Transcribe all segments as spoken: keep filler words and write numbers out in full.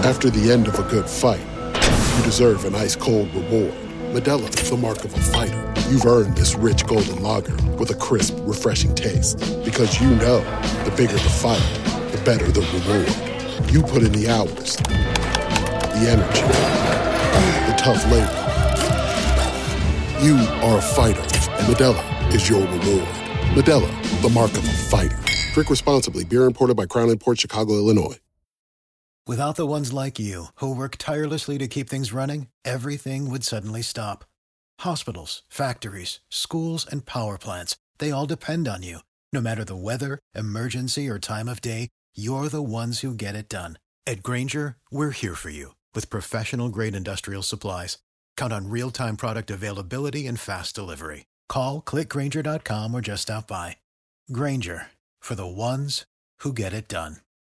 After the end of a good fight, you deserve an ice-cold reward. Modelo is the mark of a fighter. You've earned this rich golden lager with a crisp, refreshing taste. Because you know, the bigger the fight, the better the reward. You put in the hours, the energy, the tough labor. You are a fighter, and Modelo is your reward. Modelo, the mark of a fighter. Drink responsibly. Beer imported by Crown Imports, Chicago, Illinois. Without the ones like you, who work tirelessly to keep things running, everything would suddenly stop. Hospitals, factories, schools, and power plants, they all depend on you. No matter the weather, emergency, or time of day, you're the ones who get it done. At Grainger, we're here for you with professional-grade industrial supplies. Count on real-time product availability and fast delivery. Call, click Grainger dot com, or just stop by. Grainger, for the ones who get it done.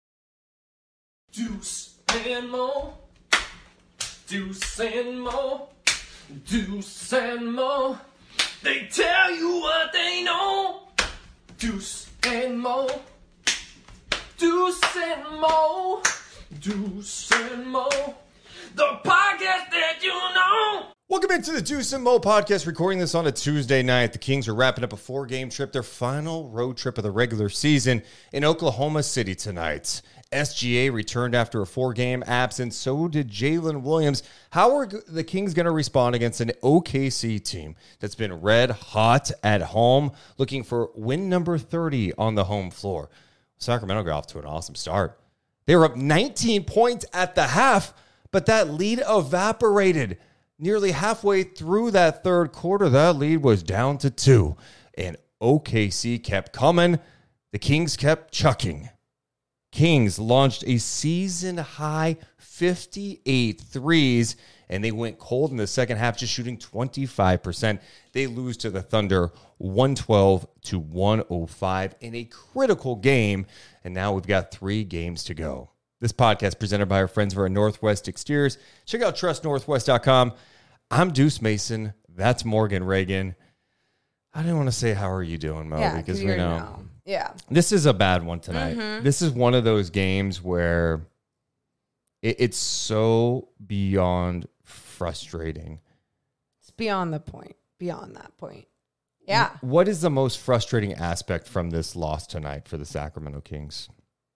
Deuce and Mo, Deuce and Mo, Deuce and Mo. They tell you what they know. Deuce and Mo, Deuce and Mo, Deuce and Mo. The podcast that you know. Welcome into the Deuce and Mo podcast, recording this on a Tuesday night. The Kings are wrapping up a four-game trip, their final road trip of the regular season in Oklahoma City tonight. S G A returned after a four-game absence. So did Jalen Williams. How are the Kings going to respond against an O K C team that's been red hot at home, looking for win number thirty on the home floor? Sacramento got off to an awesome start. They were up nineteen points at the half, but that lead evaporated. Nearly halfway through that third quarter, that lead was down to two. And O K C kept coming. The Kings kept chucking. Kings launched a season-high fifty-eight threes, and they went cold in the second half, just shooting twenty-five percent. They lose to the Thunder one twelve to one oh five in a critical game, and now we've got three games to go. This podcast presented by our friends over at Northwest Exteriors. Check out trust northwest dot com. I'm Deuce Mason. That's Morgan Reagan. I didn't want to say, how are you doing, Mo? Yeah, because we know. now. Yeah. This is a bad one tonight. Mm-hmm. This is one of those games where it, it's so beyond frustrating. It's beyond the point. Beyond that point. Yeah. What is the most frustrating aspect from this loss tonight for the Sacramento Kings?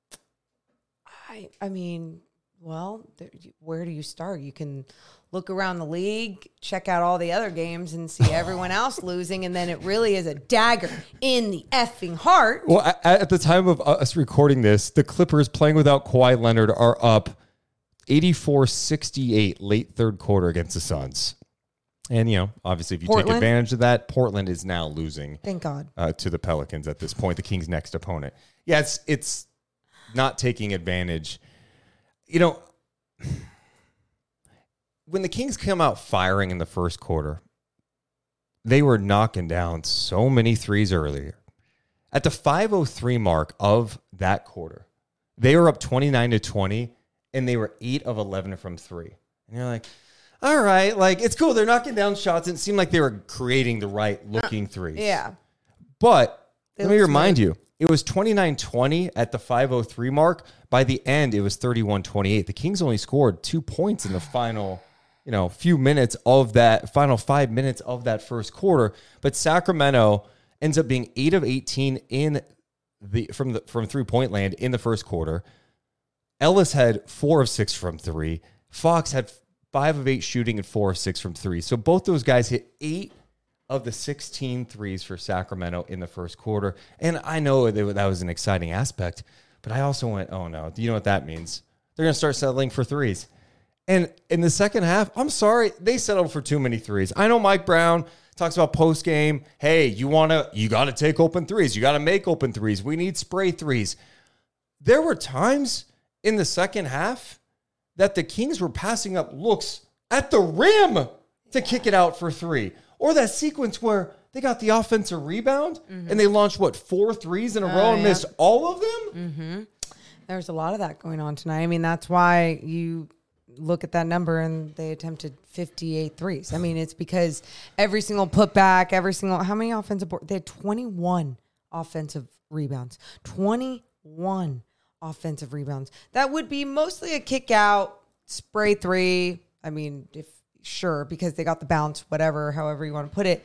I I mean, well, there, where do you start? You can look around the league, check out all the other games, and see everyone else losing, and then it really is a dagger in the effing heart. Well, at, at the time of us recording this, the Clippers playing without Kawhi Leonard are up eighty-four sixty-eight late third quarter against the Suns. And, you know, obviously if you Portland? take advantage of that, Portland is now losing. Thank God. Uh, to the Pelicans at this point, the Kings' next opponent. Yeah, it's it's not taking advantage. You know, when the Kings come out firing in the first quarter, they were knocking down so many threes earlier. At the five oh three mark of that quarter, they were up twenty-nine to twenty, and they were eight of eleven from three. And you're like, all right, like, it's cool. They're knocking down shots, and it seemed like they were creating the right-looking threes. Yeah. But They let me look remind smooth. you, it was twenty-nine twenty at the five oh three mark. By the end, it was thirty-one twenty-eight. The Kings only scored two points in the final, you know, few minutes of that, final five minutes of that first quarter. But Sacramento ends up being eight of eighteen in the from the from three-point land in the first quarter. Ellis had four of six from three. Fox had five of eight shooting and four of six from three. So both those guys hit eight of the sixteen threes for Sacramento in the first quarter. And I know that that was an exciting aspect, but I also went, oh no, you know what that means? They're going to start settling for threes. And in the second half, I'm sorry, they settled for too many threes. I know Mike Brown talks about post game. Hey, you want to, you got to take open threes. You got to make open threes. We need spray threes. There were times in the second half that the Kings were passing up looks at the rim to kick it out for three. Or that sequence where they got the offensive rebound mm-hmm. and they launched, what, four threes in a uh, row and yeah. missed all of them? Mm-hmm. There's a lot of that going on tonight. I mean, that's why you look at that number and they attempted fifty-eight threes. I mean, it's because every single putback, every single, how many offensive boards? They had twenty-one offensive rebounds. twenty-one offensive rebounds. That would be mostly a kick out, spray three. I mean, if sure, because they got the bounce, whatever, however you want to put it.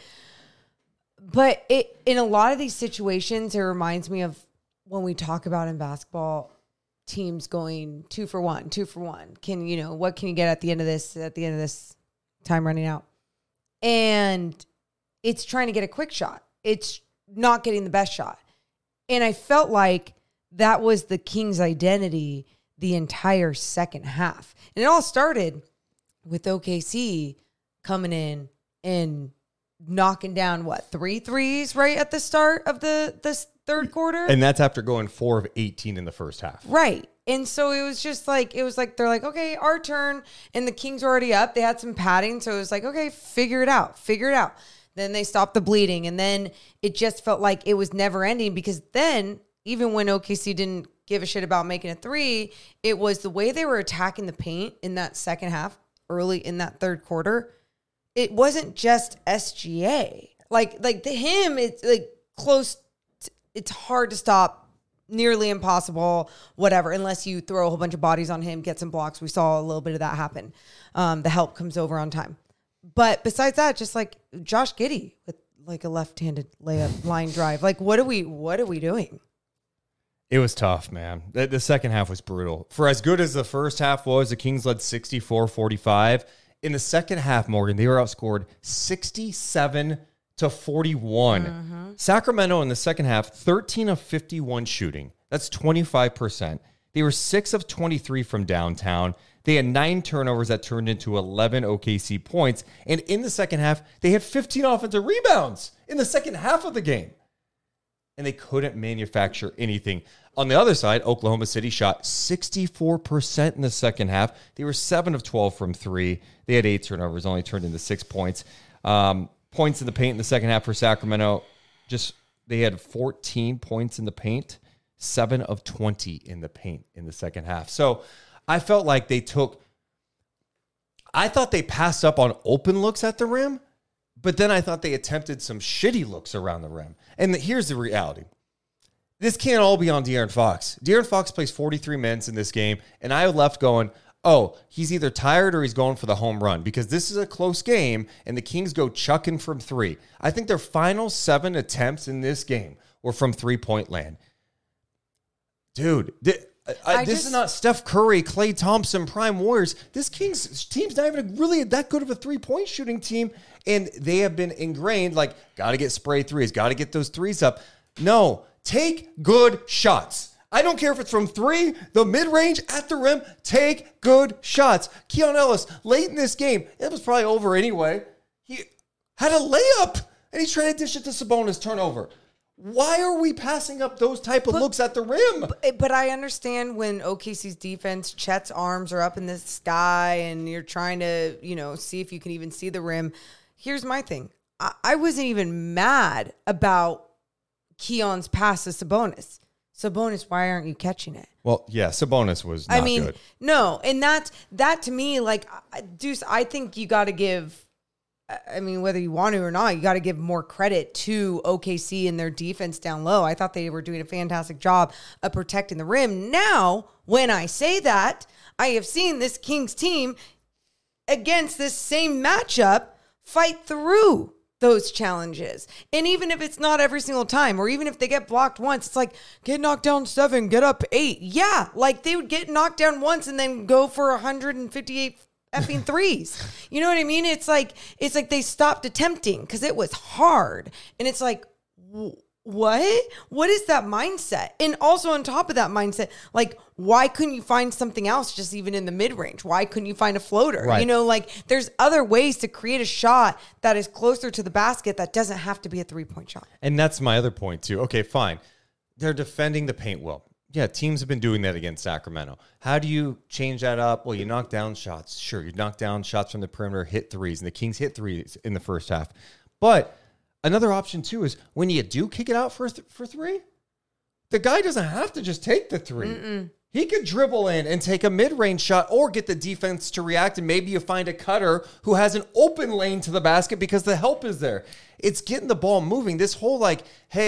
But it in a lot of these situations, it reminds me of when we talk about in basketball, teams going two for one, two for one. Can, you know, what can you get at the end of this, at the end of this time running out? And it's trying to get a quick shot. It's not getting the best shot. And I felt like that was the Kings' identity the entire second half. And it all started with O K C coming in and knocking down, what, three threes right at the start of the this third quarter? And that's after going four of eighteen in the first half. Right. And so it was just like, it was like, they're like, okay, our turn. And the Kings were already up. They had some padding. So it was like, okay, figure it out. Figure it out. Then they stopped the bleeding. And then it just felt like it was never ending, because then even when O K C didn't give a shit about making a three, it was the way they were attacking the paint in that second half, early in that third quarter. It wasn't just S G A. Like, like to him, it's like close. To, it's hard to stop. Nearly impossible, whatever, unless you throw a whole bunch of bodies on him, get some blocks. We saw a little bit of that happen. Um, the help comes over on time. But besides that, just like Josh Giddey with like a left-handed layup line drive. Like, what are we, what are we doing? It was tough, man. The, the second half was brutal. For as good as the first half was, the Kings led sixty-four forty-five. In the second half, Morgan, they were outscored sixty-seven to forty-one. Mm-hmm. Sacramento in the second half, thirteen of fifty-one shooting. That's twenty-five percent. They were six of twenty-three from downtown. They had nine turnovers that turned into eleven O K C points. And in the second half, they had fifteen offensive rebounds in the second half of the game. And they couldn't manufacture anything. On the other side, Oklahoma City shot sixty-four percent in the second half. They were seven of twelve from three. They had eight turnovers, only turned into six points. Um, points in the paint in the second half for Sacramento. Just, they had fourteen points in the paint, seven of twenty in the paint in the second half. So I felt like they took, I thought they passed up on open looks at the rim, but then I thought they attempted some shitty looks around the rim. And the, here's the reality. This can't all be on De'Aaron Fox. De'Aaron Fox plays forty-three minutes in this game, and I left going, oh, he's either tired or he's going for the home run, because this is a close game and the Kings go chucking from three. I think their final seven attempts in this game were from three-point land. Dude, th- I, this just, is not Steph Curry, Klay Thompson, Prime Warriors. This Kings team's not even really that good of a three-point shooting team, and they have been ingrained, like, got to get spray threes, got to get those threes up. No, take good shots. I don't care if it's from three, the mid-range, at the rim, take good shots. Keon Ellis, late in this game, it was probably over anyway. He had a layup, and he's trying to dish it to Sabonis, turnover. Why are we passing up those type of but, looks at the rim? But, but I understand when O K C's defense, Chet's arms are up in the sky, and you're trying to, you know, see if you can even see the rim. Here's my thing. I, I wasn't even mad about Keon's pass to Sabonis. Sabonis, why aren't you catching it? Well, yeah, Sabonis was not I mean, good. No, and that's, that to me, like, Deuce, I think you got to give, I mean, whether you want to or not, you got to give more credit to O K C and their defense down low. I thought they were doing a fantastic job of protecting the rim. Now, when I say that, I have seen this Kings team against this same matchup fight through those challenges. And even if it's not every single time, or even if they get blocked once, it's like, get knocked down seven, get up eight. Yeah, like they would get knocked down once and then go for one hundred fifty-eight effing threes. You know what I mean? It's like, it's like they stopped attempting because it was hard. And it's like, w- what? What is that mindset? And also on top of that mindset, like, why couldn't you find something else just even in the mid-range? Why couldn't you find a floater? Right. You know, like, there's other ways to create a shot that is closer to the basket that doesn't have to be a three-point shot. And that's my other point, too. Okay, fine. They're defending the paint well. Yeah, teams have been doing that against Sacramento. How do you change that up? Well, you knock down shots. Sure, you knock down shots from the perimeter, hit threes, and the Kings hit threes in the first half. But another option, too, is when you do kick it out for th- for three, the guy doesn't have to just take the three. Mm-mm. He could dribble in and take a mid-range shot or get the defense to react, and maybe you find a cutter who has an open lane to the basket because the help is there. It's getting the ball moving. This whole, like, hey,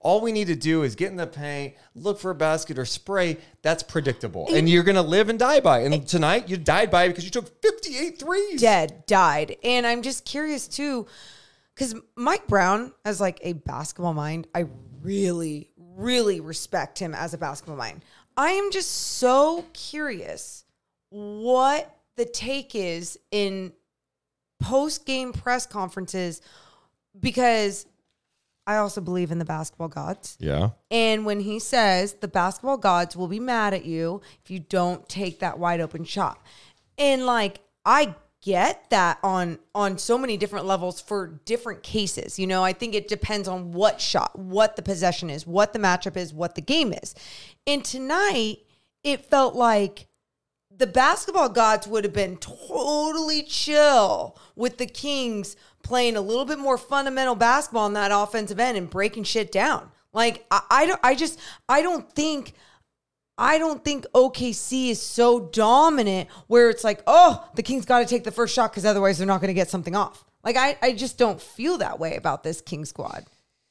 All we need to do is get in the paint, look for a basket or spray. That's predictable. And you're going to live and die by it. And tonight you died by it because you took fifty-eight threes. Dead, died. And I'm just curious too, because Mike Brown, as like a basketball mind, I really, really respect him as a basketball mind. I am just so curious what the take is in post-game press conferences, because I also believe in the basketball gods. Yeah. And when he says the basketball gods will be mad at you if you don't take that wide open shot. And like, I get that on, on so many different levels for different cases. You know, I think it depends on what shot, what the possession is, what the matchup is, what the game is. And tonight it felt like the basketball gods would have been totally chill with the Kings playing a little bit more fundamental basketball on that offensive end and breaking shit down. Like, I, I don't, I just, I don't think, I don't think O K C is so dominant where it's like, oh, the Kings got to take the first shot because otherwise they're not going to get something off. Like, I, I just don't feel that way about this King squad.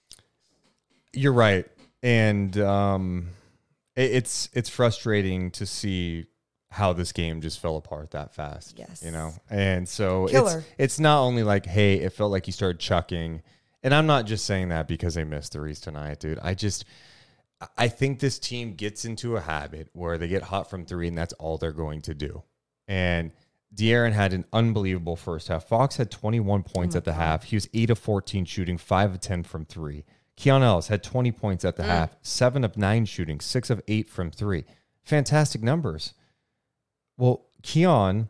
You're right. And um, it, it's, it's frustrating to see how this game just fell apart that fast. Yes. You know? And so Killer. it's it's not only like, hey, it felt like you started chucking. And I'm not just saying that because they missed threes tonight, dude. I just I think this team gets into a habit where they get hot from three and that's all they're going to do. And De'Aaron had an unbelievable first half. Fox had twenty-one points oh at the God. half. He was eight of fourteen shooting, five of ten from three. Keon Ellis had twenty points at the mm. half, seven of nine shooting, six of eight from three. Fantastic numbers. Well, Keon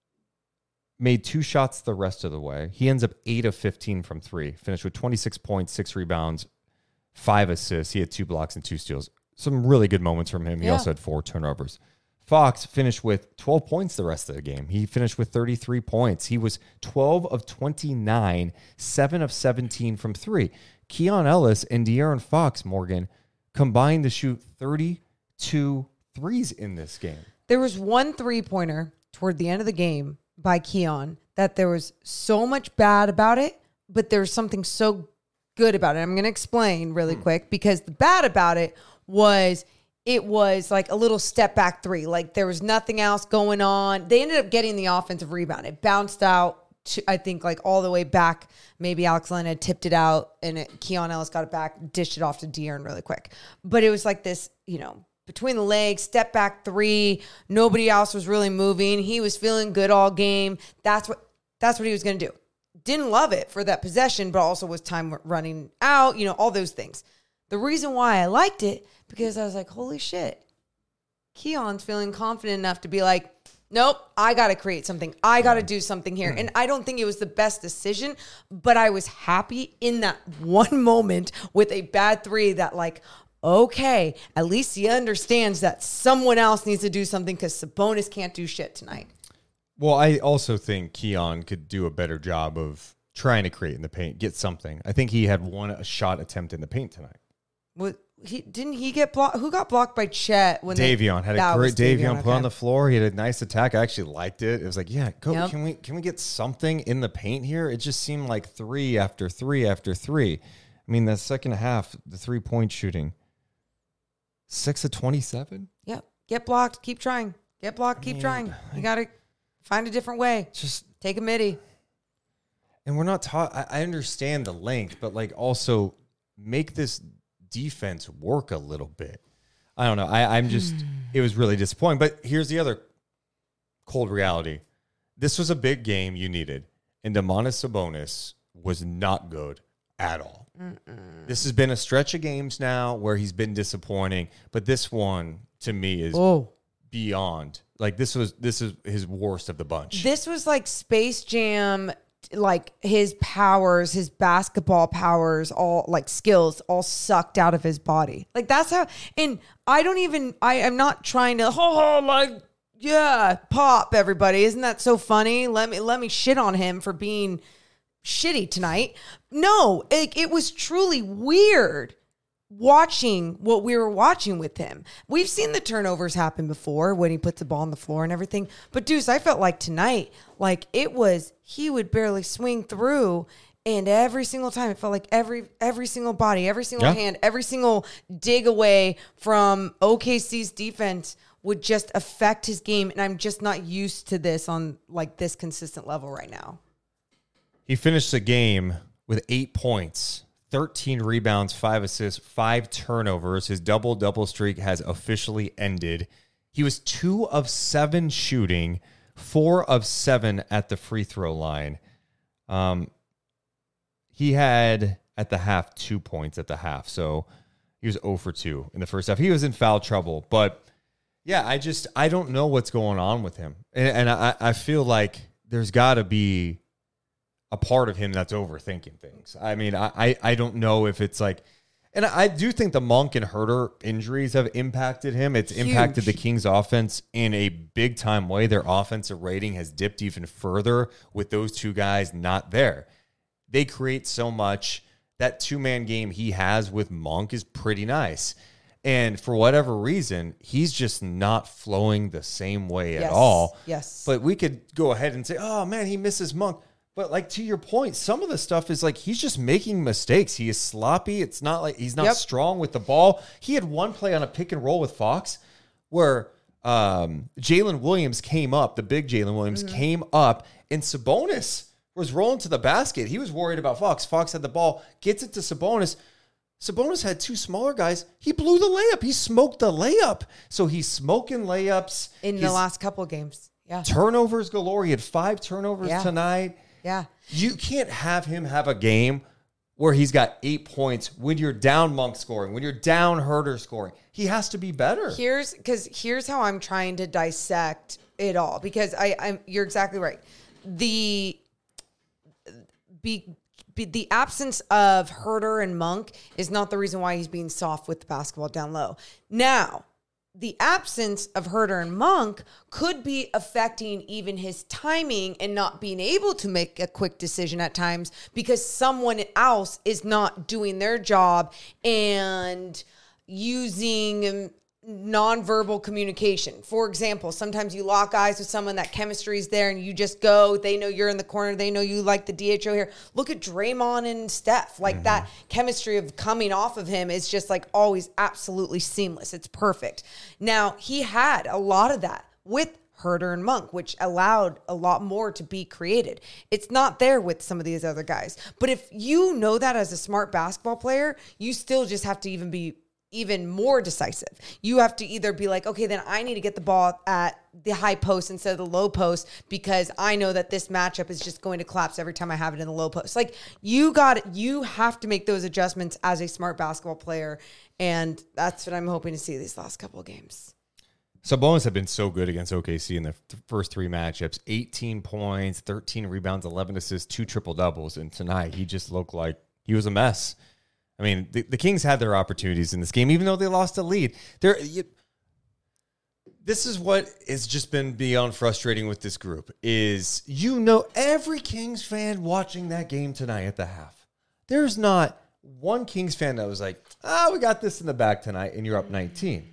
made two shots the rest of the way. He ends up eight of fifteen from three, finished with twenty-six points, six rebounds, five assists. He had two blocks and two steals. Some really good moments from him. He yeah. also had four turnovers. Fox finished with twelve points the rest of the game. He finished with thirty-three points. He was twelve of twenty-nine, seven of seventeen from three. Keon Ellis and De'Aaron Fox, Morgan, combined to shoot thirty-two threes in this game. There was one three-pointer toward the end of the game by Keon that there was so much bad about it, but there was something so good about it. I'm going to explain really quick, because the bad about it was it was like a little step back three. Like there was nothing else going on. They ended up getting the offensive rebound. It bounced out to, I think, like all the way back. Maybe Alex Len had tipped it out and it, Keon Ellis got it back, dished it off to De'Aaron really quick. But it was like this, you know, between the legs, step back three. Nobody else was really moving. He was feeling good all game. That's what that's what he was going to do. Didn't love it for that possession, but also was time running out, you know, all those things. The reason why I liked it, because I was like, holy shit, Keon's feeling confident enough to be like, nope, I got to create something. I got to do something here. And I don't think it was the best decision, but I was happy in that one moment with a bad three that like, okay, at least he understands that someone else needs to do something because Sabonis can't do shit tonight. Well, I also think Keon could do a better job of trying to create in the paint, get something. I think he had one shot attempt in the paint tonight. What he didn't he get blocked? Who got blocked by Chet when Davion they, had a great Davion, Davion okay. put on the floor. He had a nice attack. I actually liked it. It was like, yeah, go. Yep. Can we can we get something in the paint here? It just seemed like three after three after three. I mean, the second half, the three point shooting. Six of twenty-seven? Yep. Get blocked. Keep trying. Get blocked. Keep I mean, trying. You got to find a different way. Just take a midi. And we're not taught. I, I understand the length, but like also make this defense work a little bit. I don't know. I, I'm just, it was really disappointing. But here's the other cold reality. This was a big game you needed. And Domantas Sabonis was not good at all. Mm-mm. This has been a stretch of games now where he's been disappointing, but this one to me is oh. beyond. Like this was this is his worst of the bunch. This was like Space Jam, like his powers, his basketball powers, all like skills, all sucked out of his body. Like that's how. And I don't even. I am not trying to. Oh, like yeah, pop everybody. Isn't that so funny? Let me let me shit on him for being shitty tonight. No, it, it was truly weird watching what we were watching with him. We've seen the turnovers happen before when he puts the ball on the floor and everything. But Deuce, I felt like tonight, like it was, he would barely swing through And every single time, it felt like every every single body, every single Yeah. hand, every single dig away from O K C's defense would just affect his game. And I'm just not used to this on like this consistent level right now. He finished the game with eight points, thirteen rebounds, five assists, five turnovers. His double-double streak has officially ended. He was two of seven shooting, four of seven at the free throw line. Um, he had, at the half, two points at the half. So he was zero for two in the first half. He was in foul trouble. But, yeah, I just, I don't know what's going on with him. And, and I, I feel like there's got to be a part of him that's overthinking things. I mean, I, I, I don't know if it's like, and I do think the Monk and Herter injuries have impacted him. It's Huge. impacted the Kings offense in a big time way. Their offensive rating has dipped even further with those two guys not there. They create so much. That two-man game he has with Monk is pretty nice. And for whatever reason, he's just not flowing the same way Yes. at all. Yes. But we could go ahead and say, oh, man, he misses Monk. But like to your point, some of the stuff is like he's just making mistakes. He is sloppy. It's not like he's not Yep. strong with the ball. He had one play on a pick and roll with Fox where um, Jalen Williams came up, the big Jalen Williams Mm-hmm. came up, and Sabonis was rolling to the basket. He was worried about Fox. Fox had the ball, gets it to Sabonis. Sabonis had two smaller guys. He blew the layup. He smoked the layup. So he's smoking layups. In the He's- last couple of games. Yeah. turnovers galore. He had five turnovers Yeah. tonight. Yeah. You can't have him have a game where he's got eight points when you're down Monk scoring, when you're down Herter scoring. He has to be better. Here's because here's how I'm trying to dissect it all because I, I'm you're exactly right. The be, be the absence of Herter and Monk is not the reason why he's being soft with the basketball down low. Now, the absence of Herter and Monk could be affecting even his timing and not being able to make a quick decision at times because someone else is not doing their job and using nonverbal communication. For example, sometimes you lock eyes with someone, that chemistry is there and you just go, they know you're in the corner, they know you like the D H O here. Look at Draymond and Steph. Like mm-hmm. that chemistry of coming off of him is just like always absolutely seamless. It's perfect. Now, he had a lot of that with Herter and Monk, which allowed a lot more to be created. It's not there with some of these other guys. But if you know that as a smart basketball player, you still just have to even be even more decisive. You have to either be like, okay, then I need to get the ball at the high post instead of the low post because I know that this matchup is just going to collapse every time I have it in the low post. Like you got, you have to make those adjustments as a smart basketball player. And that's what I'm hoping to see these last couple of games. Sabonis have been so good against O K C in the th- first three matchups. eighteen points, thirteen rebounds, eleven assists, two triple doubles. And tonight he just looked like he was a mess. I mean, the, the Kings had their opportunities in this game, even though they lost a lead. There, this is what has just been beyond frustrating with this group is, you know, every Kings fan watching that game tonight at the half, there's not one Kings fan that was like, ah, oh, we got this in the back tonight, and you're up nineteen.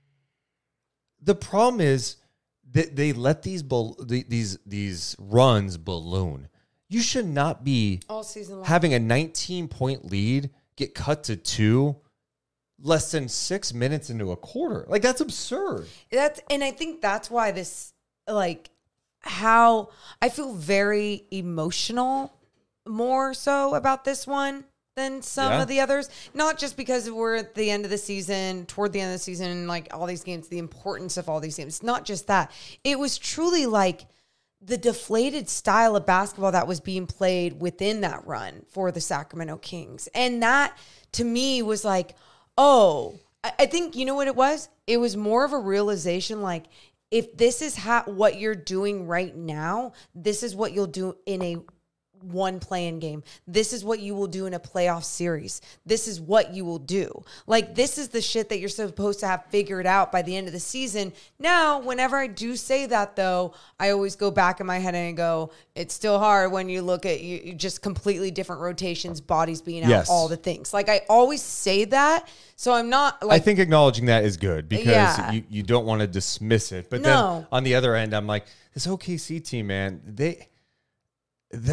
The problem is that they let these bal- these these runs balloon. You should not be all season long having a nineteen-point lead get cut to two less than six minutes into a quarter. Like, that's absurd. That's, and I think that's why this, like, how I feel very emotional more so about this one than some Yeah. of the others. Not just because we're at the end of the season, toward the end of the season, like all these games, the importance of all these games. Not just that. It was truly like the deflated style of basketball that was being played within that run for the Sacramento Kings. And that, to me, was like, oh, I, I think, you know what it was? It was more of a realization, like, if this is ha- what you're doing right now, this is what you'll do in a one play-in game. This is what you will do in a playoff series. This is what you will do. Like, this is the shit that you're supposed to have figured out by the end of the season. Now, whenever I do say that, though, I always go back in my head and go, it's still hard when you look at you, you just completely different rotations, bodies being out, Yes. all the things. Like, I always say that, so I'm not like, I think acknowledging that is good because Yeah. you, you don't want to dismiss it. But No. then on the other end, I'm like, this O K C team, man, they they're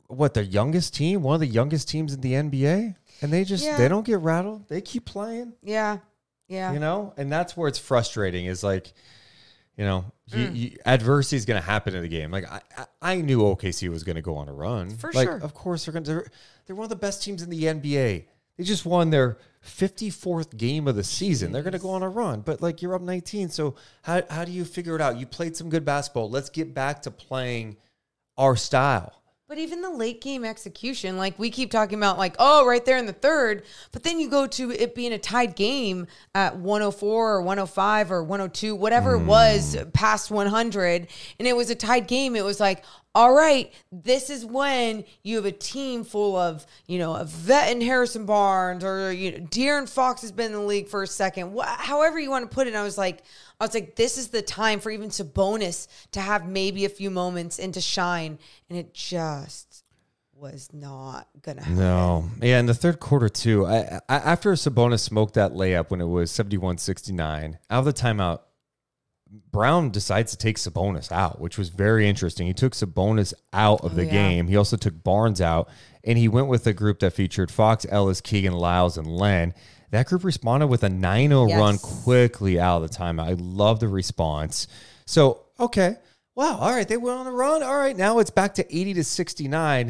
what, the youngest team, one of the youngest teams in the N B A, and they just Yeah. they don't get rattled. They keep playing. Yeah. Yeah. You know, and that's where it's frustrating. Is like, you know, you, Mm. you, adversity is going to happen in the game. Like I, I, I knew O K C was going to go on a run. For like, sure. Of course, they're going to. They're, they're one of the best teams in the N B A. They just won their fifty-fourth game of the season. They're going to go on a run. But like, you're up nineteen. So how how do you figure it out? You played some good basketball. Let's get back to playing our style. But even the late game execution, like we keep talking about, like, oh, right there in the third, but then you go to it being a tied game at one oh four or one oh five or one oh two, whatever it was, past one hundred, and it was a tied game. It was like, all right, this is when you have a team full of, you know, a vet in Harrison Barnes, or, you know, De'Aaron Fox has been in the league for a second. Wh- however you want to put it. And I was like, I was like, this is the time for even Sabonis to have maybe a few moments and to shine. And it just was not going to happen. No. Yeah, in the third quarter, too, I, I, after Sabonis smoked that layup when it was seventy-one sixty-nine, out of the timeout, Brown decides to take Sabonis out, which was very interesting. He took Sabonis out of Oh, the yeah. game. He also took Barnes out, and he went with a group that featured Fox, Ellis, Keegan, Lyles, and Len. That group responded with a nine oh Yes. run quickly out of the timeout. I love the response. So, okay. Wow. All right. They went on a run. All right. Now it's back to eighty to sixty-nine.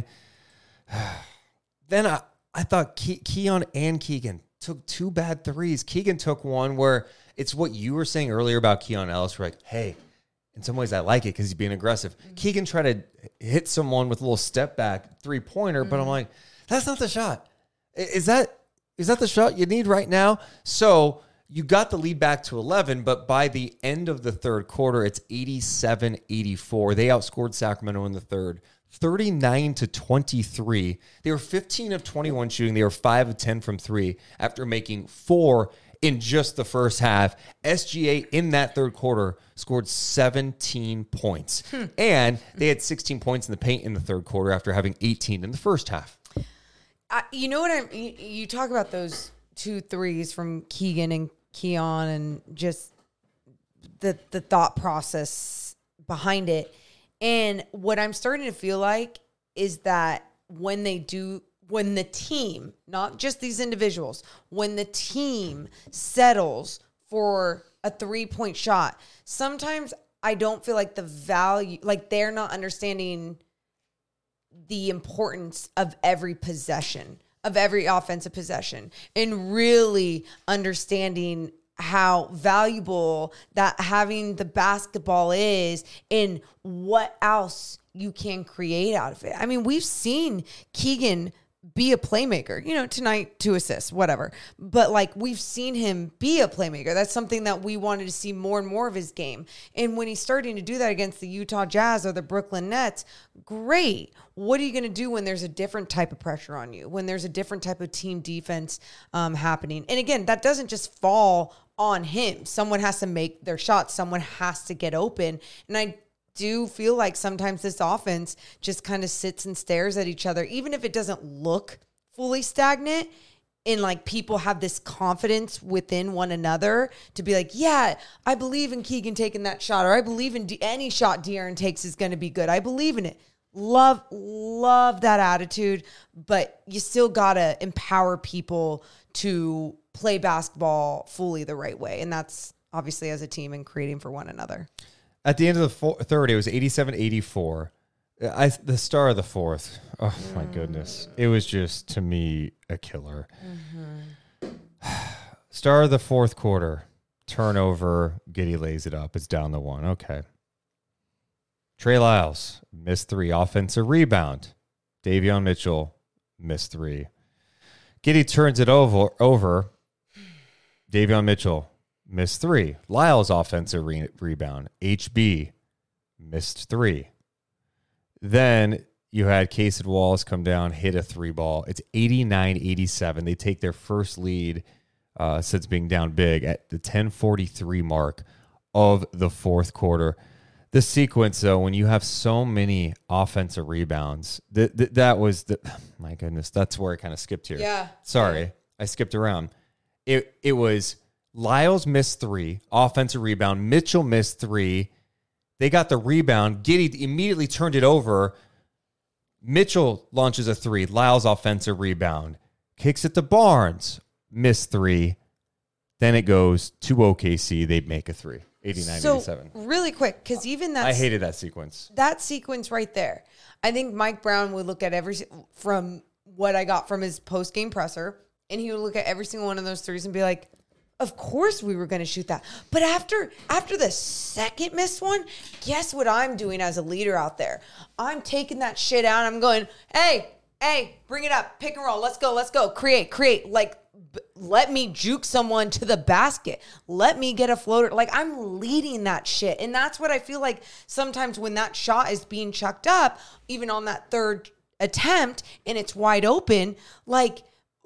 Then I, I thought Ke- Keon and Keegan took two bad threes. Keegan took one where it's what you were saying earlier about Keon Ellis. We're like, hey, in some ways I like it because he's being aggressive. Mm-hmm. Keegan tried to hit someone with a little step back three pointer, but Mm-hmm. I'm like, that's not the shot. I- Is that is that the shot you need right now? So you got the lead back to eleven, but by the end of the third quarter, it's eighty-seven eighty-four. They outscored Sacramento in the third, thirty-nine to twenty-three. They were fifteen of twenty-one shooting. They were five of ten from three after making four in just the first half. S G A in that third quarter scored seventeen points. And they had sixteen points in the paint in the third quarter after having eighteen in the first half. I, you know what I'm, you, you talk about those two threes from Keegan and Keon and just the the thought process behind it. And what I'm starting to feel like is that when they do, when the team, not just these individuals, when the team settles for a three-point shot, sometimes I don't feel like the value, like they're not understanding the importance of every possession, of every offensive possession, and really understanding how valuable that having the basketball is and what else you can create out of it. I mean, we've seen Keegan be a playmaker, you know, tonight, two assists, whatever. But like, we've seen him be a playmaker. That's something that we wanted to see more and more of his game. And when he's starting to do that against the Utah Jazz or the Brooklyn Nets, great. What are you going to do when there's a different type of pressure on you, when there's a different type of team defense um, happening? And again, that doesn't just fall on him. Someone has to make their shots. Someone has to get open. And I do feel like sometimes this offense just kind of sits and stares at each other, even if it doesn't look fully stagnant. And like, people have this confidence within one another to be like, yeah, I believe in Keegan taking that shot, or I believe in D- any shot De'Aaron takes is going to be good. I believe in it. Love, love that attitude, but you still got to empower people to play basketball fully the right way. And that's obviously as a team and creating for one another. At the end of the four, third, it was eighty-seven eighty-four. I, the star of the fourth, oh my goodness. It was just, to me, a killer. Mm-hmm. Star of the fourth quarter, turnover, Giddey lays it up. It's down the one. Okay. Trey Lyles, missed three. Offensive rebound. Davion Mitchell, missed three. Giddey turns it over. over. Davion Mitchell, missed three. Lyles offensive re- rebound. H B missed three. Then you had Kasey Wallace come down, hit a three ball. It's eighty-nine eighty-seven. They take their first lead uh, since being down big at the ten forty-three mark of the fourth quarter. The sequence, though, when you have so many offensive rebounds, th- th- that was the, my goodness, that's where I kind of skipped here. Yeah. Sorry, Yeah. I skipped around. It it was Lyles missed three, offensive rebound. Mitchell missed three. They got the rebound. Giddey immediately turned it over. Mitchell launches a three. Lyles offensive rebound. Kicks it to Barnes. Missed three. Then it goes to O K C. They make a three. eighty-nine eighty-seven. So really quick, because even that I hated that sequence. That sequence right there. I think Mike Brown would look at every from what I got from his post game presser, and he would look at every single one of those threes and be like, "Of course we were going to shoot that." But after after the second missed one, guess what I'm doing as a leader out there? I'm taking that shit out. I'm going, "Hey, hey, bring it up, pick and roll. Let's go, let's go, create, create." Like, b- let me juke someone to the basket. Let me get a floater. Like, I'm leading that shit, and that's what I feel like sometimes when that shot is being chucked up, even on that third attempt, and it's wide open. Like,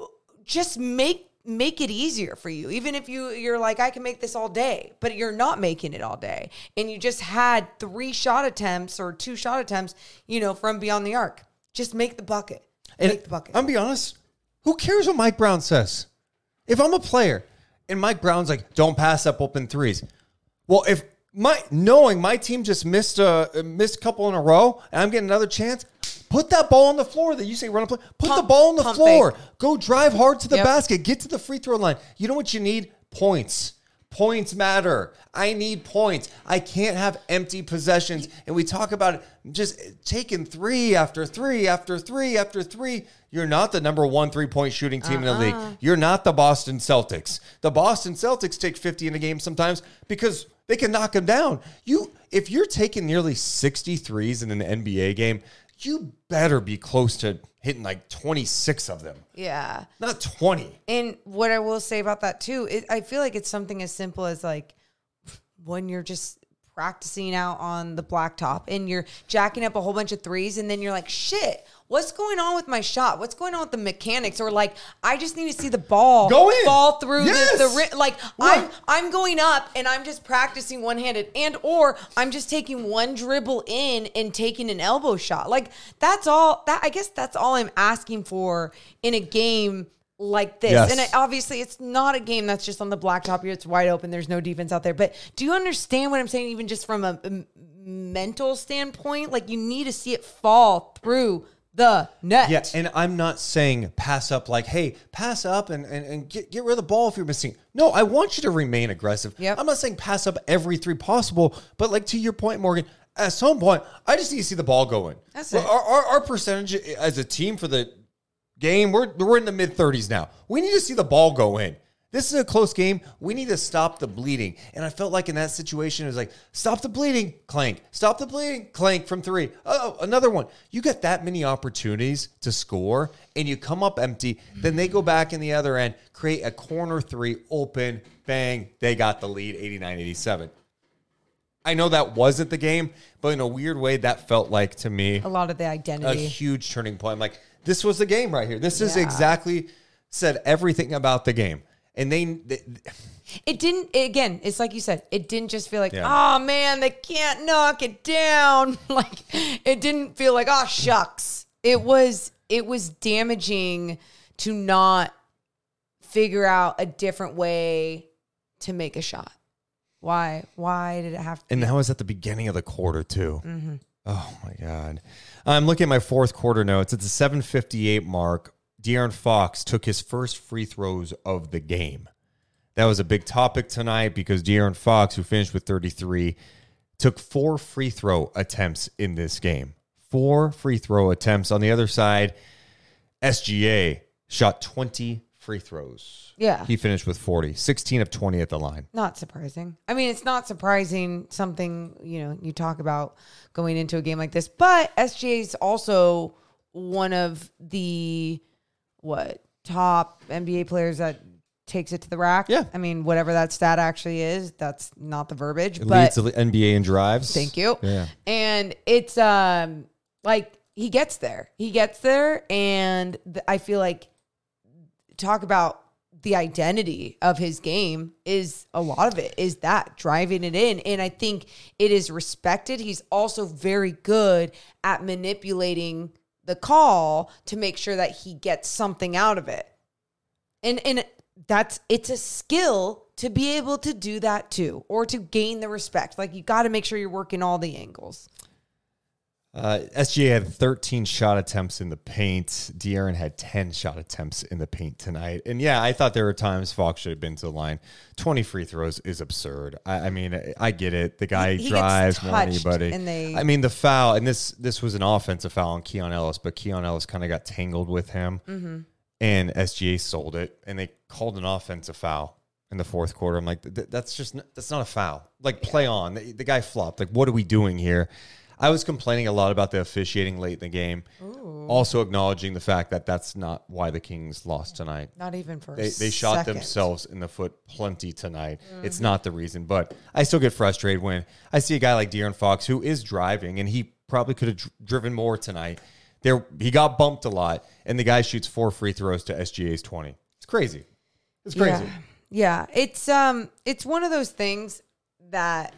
just make. Make it easier for you. Even if you, you're like, I can make this all day, but you're not making it all day. And you just had three shot attempts or two shot attempts, you know, from beyond the arc. Just make the bucket. And make the bucket. I'm be honest, who cares what Mike Brown says? If I'm a player and Mike Brown's like, don't pass up open threes. Well, if my knowing my team just missed a missed a couple in a row and I'm getting another chance, put that ball on the floor that you say run a play. Put Pump, the ball on the floor. fake. Go drive hard to the Yep. basket. Get to the free throw line. You know what you need? Points. Points matter. I need points. I can't have empty possessions. And we talk about it just taking three after three after three after three. You're not the number one three-point shooting team uh-uh. in the league. You're not the Boston Celtics. The Boston Celtics take fifty in a game sometimes because they can knock them down. You, if you're taking nearly sixty threes in an N B A game, you better be close to hitting like twenty-six of them. Yeah. Not twenty. And what I will say about that too, is I feel like it's something as simple as like when you're just practicing out on the blacktop and you're jacking up a whole bunch of threes and then you're like, shit, what's going on with my shot? What's going on with the mechanics? Or like, I just need to see the ball Go in. fall through Yes. the, the ri- like Right. I'm I'm going up and I'm just practicing one-handed and or I'm just taking one dribble in and taking an elbow shot. Like that's all that I guess that's all I'm asking for in a game like this. Yes. And it, obviously it's not a game that's just on the blacktop here. It's wide open. There's no defense out there. But do you understand what I'm saying? Even just from a, a mental standpoint, like you need to see it fall through the net. Yeah, and I'm not saying pass up like, hey, pass up and, and, and get, get rid of the ball if you're missing. No, I want you to remain aggressive. Yep. I'm not saying pass up every three possible, but like to your point, Morgan, at some point, I just need to see the ball going. That's Well, it. Our, our, our percentage as a team for the game, we're, we're in the mid-thirties now. We need to see the ball go in. This is a close game. We need to stop the bleeding. And I felt like in that situation, it was like, stop the bleeding, clank. Stop the bleeding, clank from three. Oh, another one. You get that many opportunities to score, and you come up empty. Then they go back in the other end, create a corner three, open, bang. They got the lead, eighty-nine eighty-seven. I know that wasn't the game, but in a weird way, that felt like, to me, A lot of the a identity. huge turning point. I'm like, this was the game right here. This is Yeah. exactly said everything about the game. And they, they It didn't, again, it's like you said, it didn't just feel like, Yeah. oh man, they can't knock it down. Like, it didn't feel like, oh shucks. It was, it was damaging to not figure out a different way to make a shot. Why? Why did it have to? and that was at the beginning of the quarter too. Mm-hmm. Oh my God. I'm looking at my fourth quarter notes. It's a seven fifty-eight mark. De'Aaron Fox took his first free throws of the game. That was a big topic tonight because De'Aaron Fox, who finished with thirty-three, took four free throw attempts in this game. Four free throw attempts. On the other side, S G A shot twenty free throws. Yeah. He finished with forty, sixteen of twenty at the line. Not surprising. I mean, it's not surprising something, you know, you talk about going into a game like this, but S G A is also one of the, what, top N B A players that takes it to the rack. Yeah. I mean, whatever that stat actually is, that's not the verbiage, It but leads the N B A in drives. thank you. Yeah. And it's um like he gets there. He gets there and th- I feel like talk about the identity of his game is a lot of it is that driving it in. And I think it is respected. He's also very good at manipulating the call to make sure that he gets something out of it. And and that's it's a skill to be able to do that too, or to gain the respect. Like you got to make sure you're working all the angles. Uh, S G A had thirteen shot attempts in the paint. De'Aaron had ten shot attempts in the paint tonight. And yeah, I thought there were times Fox should have been to the line. twenty free throws is absurd. I, I mean, I get it. The guy He- he drives gets more than touched anybody. and they- I mean, the foul, and this this was an offensive foul on Keon Ellis, but Keon Ellis kind of got tangled with him. Mm-hmm. And S G A sold it, and they called an offensive foul in the fourth quarter. I'm like, th- that's just n- that's not a foul. Like, play on. The, the guy flopped. Like, what are we doing here? I was complaining a lot about the officiating late in the game, Ooh. also acknowledging the fact that that's not why the Kings lost tonight. Not even for They a they shot second. themselves in the foot plenty tonight. Mm-hmm. It's not the reason, but I still get frustrated when I see a guy like De'Aaron Fox who is driving, and he probably could have dr- driven more tonight. There, he got bumped a lot, and the guy shoots four free throws to S G A's twenty. It's crazy. It's crazy. Yeah. yeah, it's um, it's one of those things that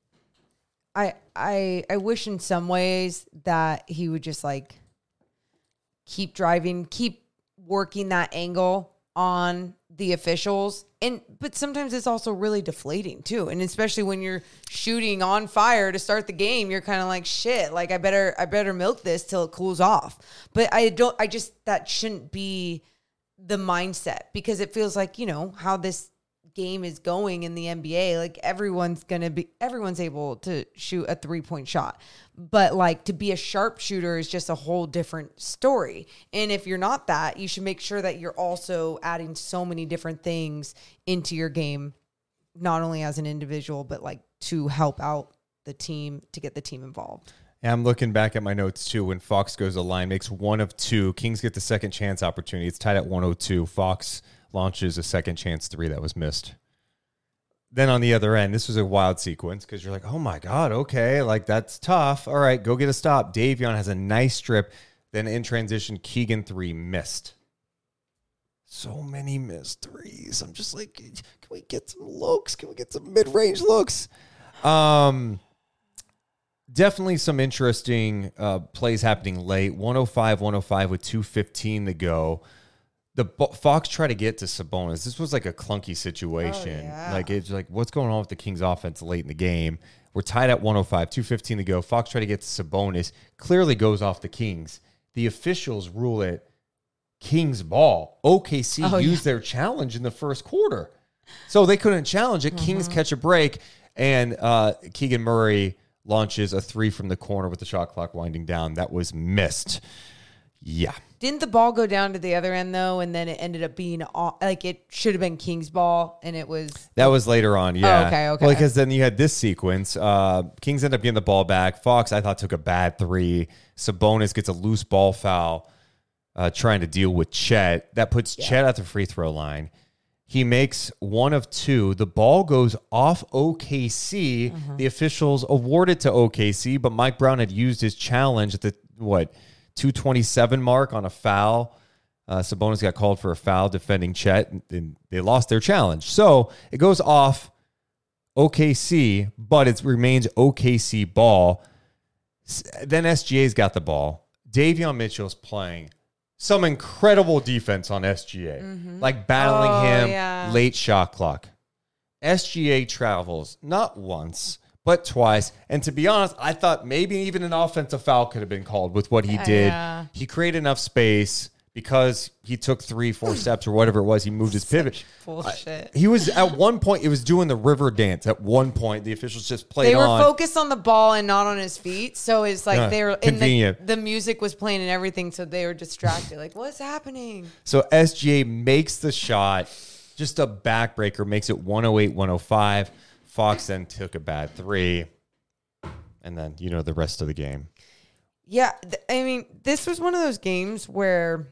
I I I wish in some ways that he would just like keep driving, keep working that angle on the officials. And but sometimes it's also really deflating too. And especially when you're shooting on fire to start the game, you're kind of like, shit, like I better I better milk this till it cools off. But I don't I just that shouldn't be the mindset, because it feels like, you know, how this game is going in the N B A, like everyone's gonna be everyone's able to shoot a three-point shot, but like to be a sharpshooter is just a whole different story. And if you're not that, you should make sure that you're also adding so many different things into your game, not only as an individual but like to help out the team, to get the team involved. And I'm looking back at my notes too. When Fox goes to the line, makes one of two. Kings get the second chance opportunity. It's tied at one oh two. Fox launches a second chance three that was missed. Then on the other end, this was a wild sequence because you're like, oh my God, okay, like that's tough. All right, go get a stop. Davion has a nice strip. Then in transition, Keegan three missed. So many missed threes. I'm just like, can we get some looks? Can we get some mid-range looks? Um, definitely some interesting uh, plays happening late. one oh five, one oh five with two fifteen to go. The Fox tried to get to Sabonis. This was like a clunky situation. Oh, yeah. Like, it's like, what's going on with the Kings offense late in the game? We're tied at one oh five, two fifteen to go. Fox tried to get to Sabonis. Clearly goes off the Kings. The officials rule it Kings ball. O K C Oh, used yeah. their challenge in the first quarter. So they couldn't challenge it. Mm-hmm. Kings catch a break. And uh, Keegan Murray launches a three from the corner with the shot clock winding down. That was missed. Yeah. Didn't the ball go down to the other end though, and then it ended up being all, like it should have been King's ball, and it was That was later on, yeah. Oh, okay, okay. Well, because then you had this sequence. Uh, Kings end up getting the ball back. Fox, I thought, took a bad three. Sabonis gets a loose ball foul uh, trying to deal with Chet. That puts Chet at the free throw line. He makes one of two. The ball goes off O K C. Mm-hmm. The officials award it to O K C, but Mike Brown had used his challenge at the, what, two twenty-seven mark on a foul. Uh, Sabonis got called for a foul defending Chet, and, and they lost their challenge. So it goes off O K C, but it remains O K C ball. S- Then S G A's got the ball. Davion Mitchell's playing some incredible defense on S G A, like battling Oh, him yeah. late shot clock. S G A travels not once, but twice. And to be honest, I thought maybe even an offensive foul could have been called with what he did. Yeah. He created enough space because he took three, four steps or whatever it was. He moved his pivot. bullshit. He was at one point, it was doing the river dance. At one point, the officials just played They were on. focused on the ball and not on his feet, so it's like Yeah, they were. And convenient. the, the music was playing and everything, so they were distracted. Like, what's happening? So S G A makes the shot, just a backbreaker, makes it one oh eight, one oh five. Fox then took a bad three. And then, you know, the rest of the game. Yeah, th- I mean, this was one of those games where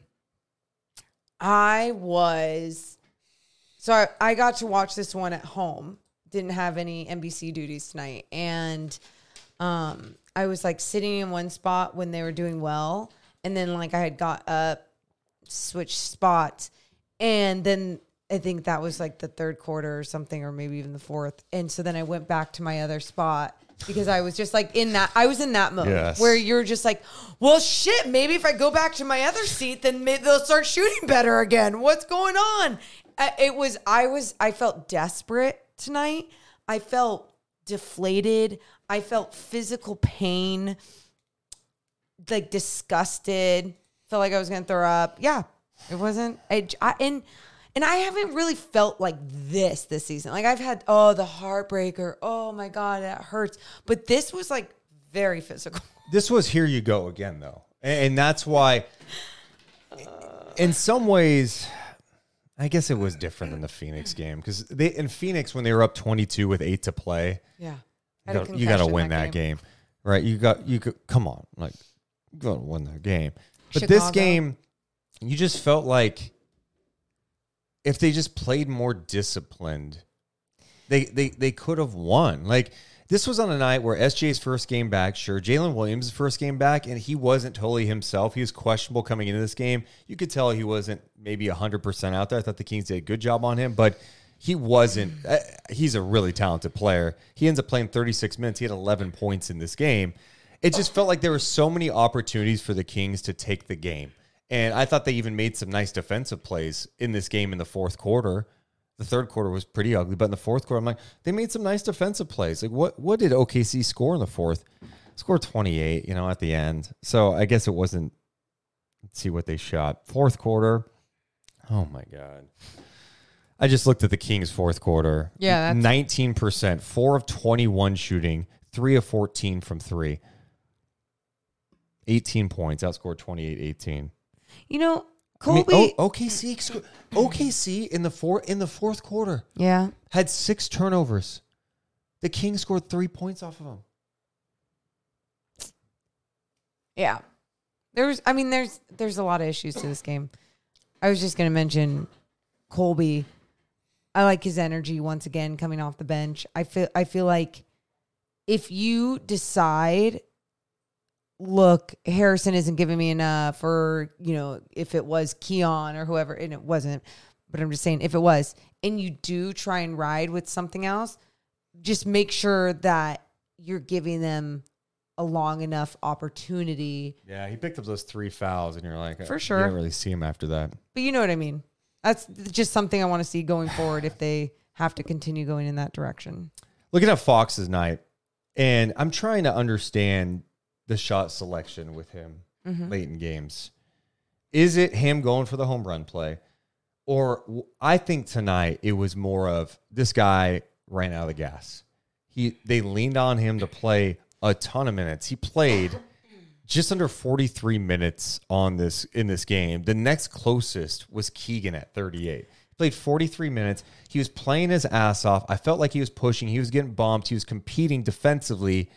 I was. So I, I got to watch this one at home. Didn't have any N B C duties tonight, and um, I was like sitting in one spot when they were doing well, and then like I had got up, switched spots, and then I think that was like the third quarter or something, or maybe even the fourth, and so then I went back to my other spot. Because I was just like in that, I was in that mode Yes. where you're just like, well, shit, maybe if I go back to my other seat, then maybe they'll start shooting better again. What's going on? Uh, It was, I was, I felt desperate tonight. I felt deflated. I felt physical pain. like disgusted, felt like I was gonna throw up. Yeah, it wasn't. I, I and and I haven't really felt like this this season. Like I've had oh the heartbreaker. Oh my god, that hurts. But this was like very physical. This was here you go again though, and, and that's why. In some ways, I guess it was different than the Phoenix game because they in Phoenix when they were up twenty-two with eight to play. Yeah, You got to win that game. game, right? You got you could come on, like you got to win that game. But Chicago. This game, you just felt like if they just played more disciplined, they they they could have won. Like this was on a night where S G A's first game back. Sure, Jalen Williams' first game back, and he wasn't totally himself. He was questionable coming into this game. You could tell he wasn't maybe one hundred percent out there. I thought the Kings did a good job on him, but he wasn't. Uh, he's a really talented player. He ends up playing thirty-six minutes. He had eleven points in this game. It just felt like there were so many opportunities for the Kings to take the game. And I thought they even made some nice defensive plays in this game in the fourth quarter. The third quarter was pretty ugly, but in the fourth quarter, I'm like, they made some nice defensive plays. Like, what what did O K C score in the fourth? Scored twenty-eight, you know, at the end. So I guess it wasn't. Let's see what they shot. Fourth quarter. Oh, my God. I just looked at the Kings' fourth quarter. Yeah, that's... nineteen percent, four of twenty-one shooting, three of fourteen from three. eighteen points, outscored twenty-eight eighteen. You know, I Colby. mean, o- OKC, OKC in the four in the fourth quarter, yeah, had six turnovers. The Kings scored three points off of them. Yeah, there was. I mean, there's there's a lot of issues to this game. I was just going to mention Colby. I like his energy once again coming off the bench. I feel I feel like if you decide, look, Harrison isn't giving me enough, or, you know, if it was Keon or whoever, and it wasn't, but I'm just saying if it was, and you do try and ride with something else, just make sure that you're giving them a long enough opportunity. Yeah, he picked up those three fouls, and you're like, For sure. You didn't really see him after that. But you know what I mean? That's just something I want to see going forward if they have to continue going in that direction. Looking at Fox's night, and I'm trying to understand the shot selection with him mm-hmm. late in games. Is it him going for the home run play? Or I think tonight it was more of this guy ran out of the gas. He They leaned on him to play a ton of minutes. He played just under forty-three minutes on this in this game. The next closest was Keegan at thirty-eight. He played forty-three minutes. He was playing his ass off. I felt like he was pushing. He was getting bumped. He was competing defensively.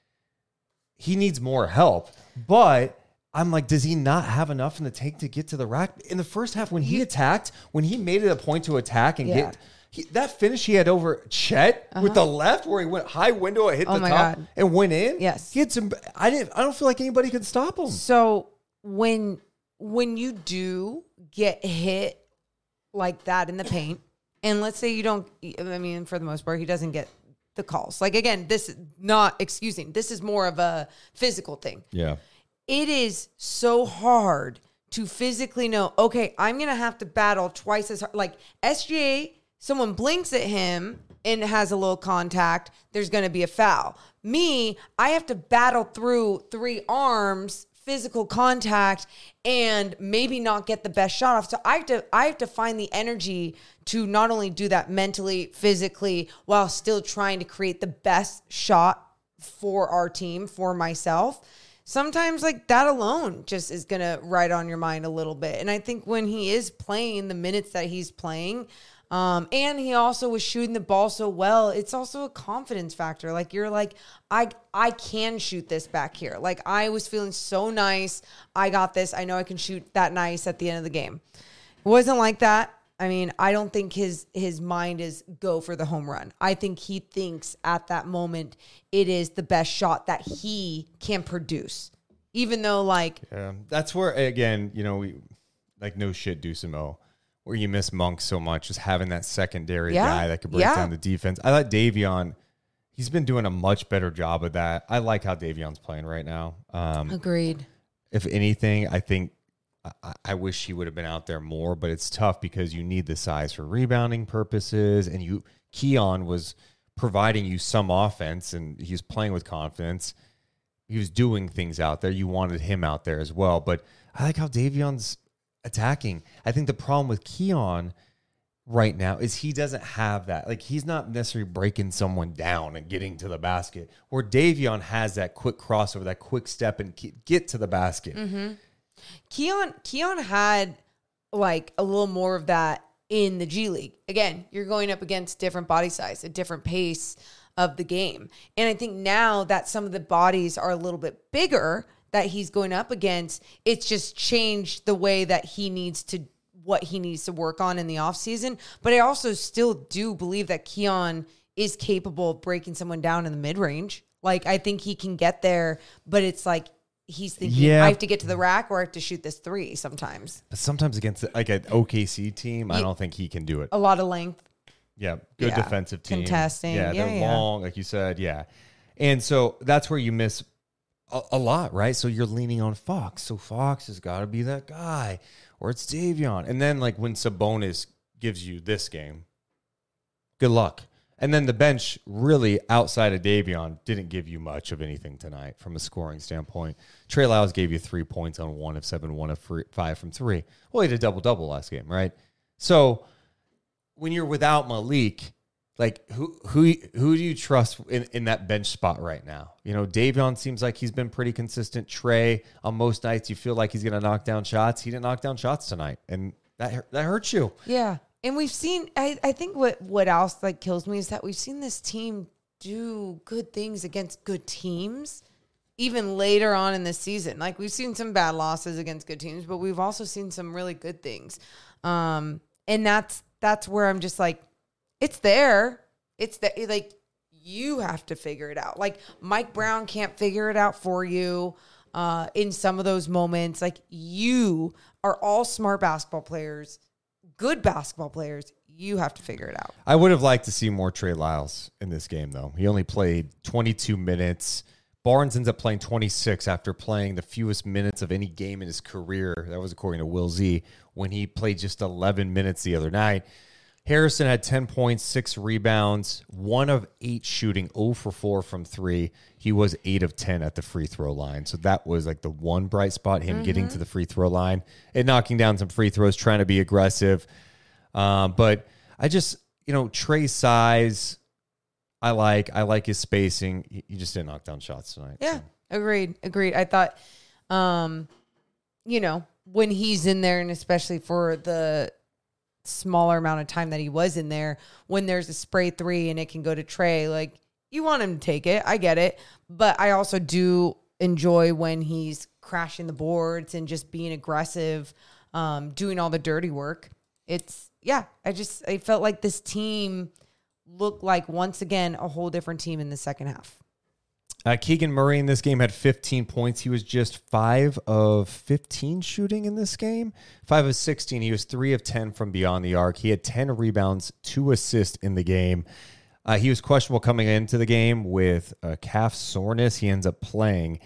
He needs more help. But I'm like, does he not have enough in the tank to get to the rack? In the first half, when he attacked, when he made it a point to attack and Yeah. get he, that finish he had over Chet uh-huh. with the left, where he went high window, it hit Oh the my top God. and went in. Yes. He had some. I didn't. I don't feel like anybody could stop him. So when when you do get hit like that in the paint, and let's say you don't, I mean, for the most part, he doesn't get the calls. Like, again, this is not excusing. This is more of a physical thing. Yeah. It is so hard to physically know, okay, I'm going to have to battle twice as hard. Like S G A, someone blinks at him and has a little contact, there's going to be a foul. Me, I have to battle through three arms, physical contact, and maybe not get the best shot off. So I have to I have to find the energy to not only do that mentally, physically, while still trying to create the best shot for our team, for myself. Sometimes like that alone just is going to ride on your mind a little bit. And I think when he is playing the minutes that he's playing, um, and he also was shooting the ball so well, it's also a confidence factor. Like you're like, I I can shoot this back here. Like I was feeling so nice. I got this. I know I can shoot that nice at the end of the game. It wasn't like that. I mean, I don't think his his mind is go for the home run. I think he thinks at that moment it is the best shot that he can produce. Even though, like... Yeah, that's where, again, you know, we like no shit Dusimo, where you miss Monk so much, just having that secondary Yeah, guy that could break yeah. down the defense. I like Davion. He's been doing a much better job of that. I like how Davion's playing right now. Um, Agreed. If anything, I think I, I wish he would have been out there more, but it's tough because you need the size for rebounding purposes, and you Keon was providing you some offense, and he's playing with confidence. he was doing things out there. You wanted him out there as well. But I like how Davion's attacking. I think the problem with Keon right now is he doesn't have that. Like, he's not necessarily breaking someone down and getting to the basket, where Davion has that quick crossover, that quick step and get to the basket. Mm-hmm. Keon, Keon had like a little more of that in the G League. Again, you're going up against different body size, a different pace of the game. And I think now that some of the bodies are a little bit bigger that he's going up against, it's just changed the way that he needs to, what he needs to work on in the offseason. But I also still do believe that Keon is capable of breaking someone down in the mid-range. Like, I think he can get there, but it's like he's thinking, Yeah. I have to get to the rack or I have to shoot this three sometimes. But sometimes against like an O K C team, I Yeah. don't think he can do it. A lot of length. Yeah, good Yeah. defensive team. Contesting. Yeah, Yeah, they're yeah. long, like you said. Yeah. And so that's where you miss a, a lot, right? So you're leaning on Fox. So Fox has got to be that guy, or it's Davion. And then, like, when Sabonis gives you this game, good luck. And then the bench, really, outside of Davion, didn't give you much of anything tonight from a scoring standpoint. Trey Lyles gave you three points on one of seven, one of free, five from three. Well, he did a double-double last game, right? So when you're without Malik, like, who who who do you trust in, in that bench spot right now? You know, Davion seems like he's been pretty consistent. Trey, on most nights, you feel like he's going to knock down shots. He didn't knock down shots tonight, and that hurt- that hurts you. Yeah. And we've seen, I, I think what, what else like kills me is that we've seen this team do good things against good teams, even later on in the season. Like, we've seen some bad losses against good teams, but we've also seen some really good things. Um, and that's, that's where I'm just like, it's there. It's that, like, you have to figure it out. Like, Mike Brown can't figure it out for you uh, in some of those moments. Like, you are all smart basketball players, good basketball players. You have to figure it out. I would have liked to see more Trey Lyles in this game, though. He only played twenty-two minutes. Barnes ends up playing twenty-six after playing the fewest minutes of any game in his career. That was according to Will Z, when he played just eleven minutes the other night. Harrison had ten points, six rebounds, one of eight shooting, zero for four from three. He was eight of ten at the free throw line. So that was like the one bright spot, him mm-hmm. getting to the free throw line and knocking down some free throws, trying to be aggressive. Um, but I just, you know, Trey's size, I like. I like his spacing. He, he just didn't knock down shots tonight. Yeah, so. agreed, agreed. I thought, um, you know, when he's in there, and especially for the smaller amount of time that he was in there, when there's a spray three and it can go to Trey, like, you want him to take it. I get it. But I also do enjoy when he's crashing the boards and just being aggressive, um, doing all the dirty work. It's, yeah, I just, I felt like this team looked like, once again, a whole different team in the second half. Uh, Keegan Murray in this game had fifteen points. He was just five of fifteen shooting in this game. five of sixteen. He was three of ten from beyond the arc. He had ten rebounds, two assists in the game. Uh, he was questionable coming into the game with a calf soreness. He ends up playing.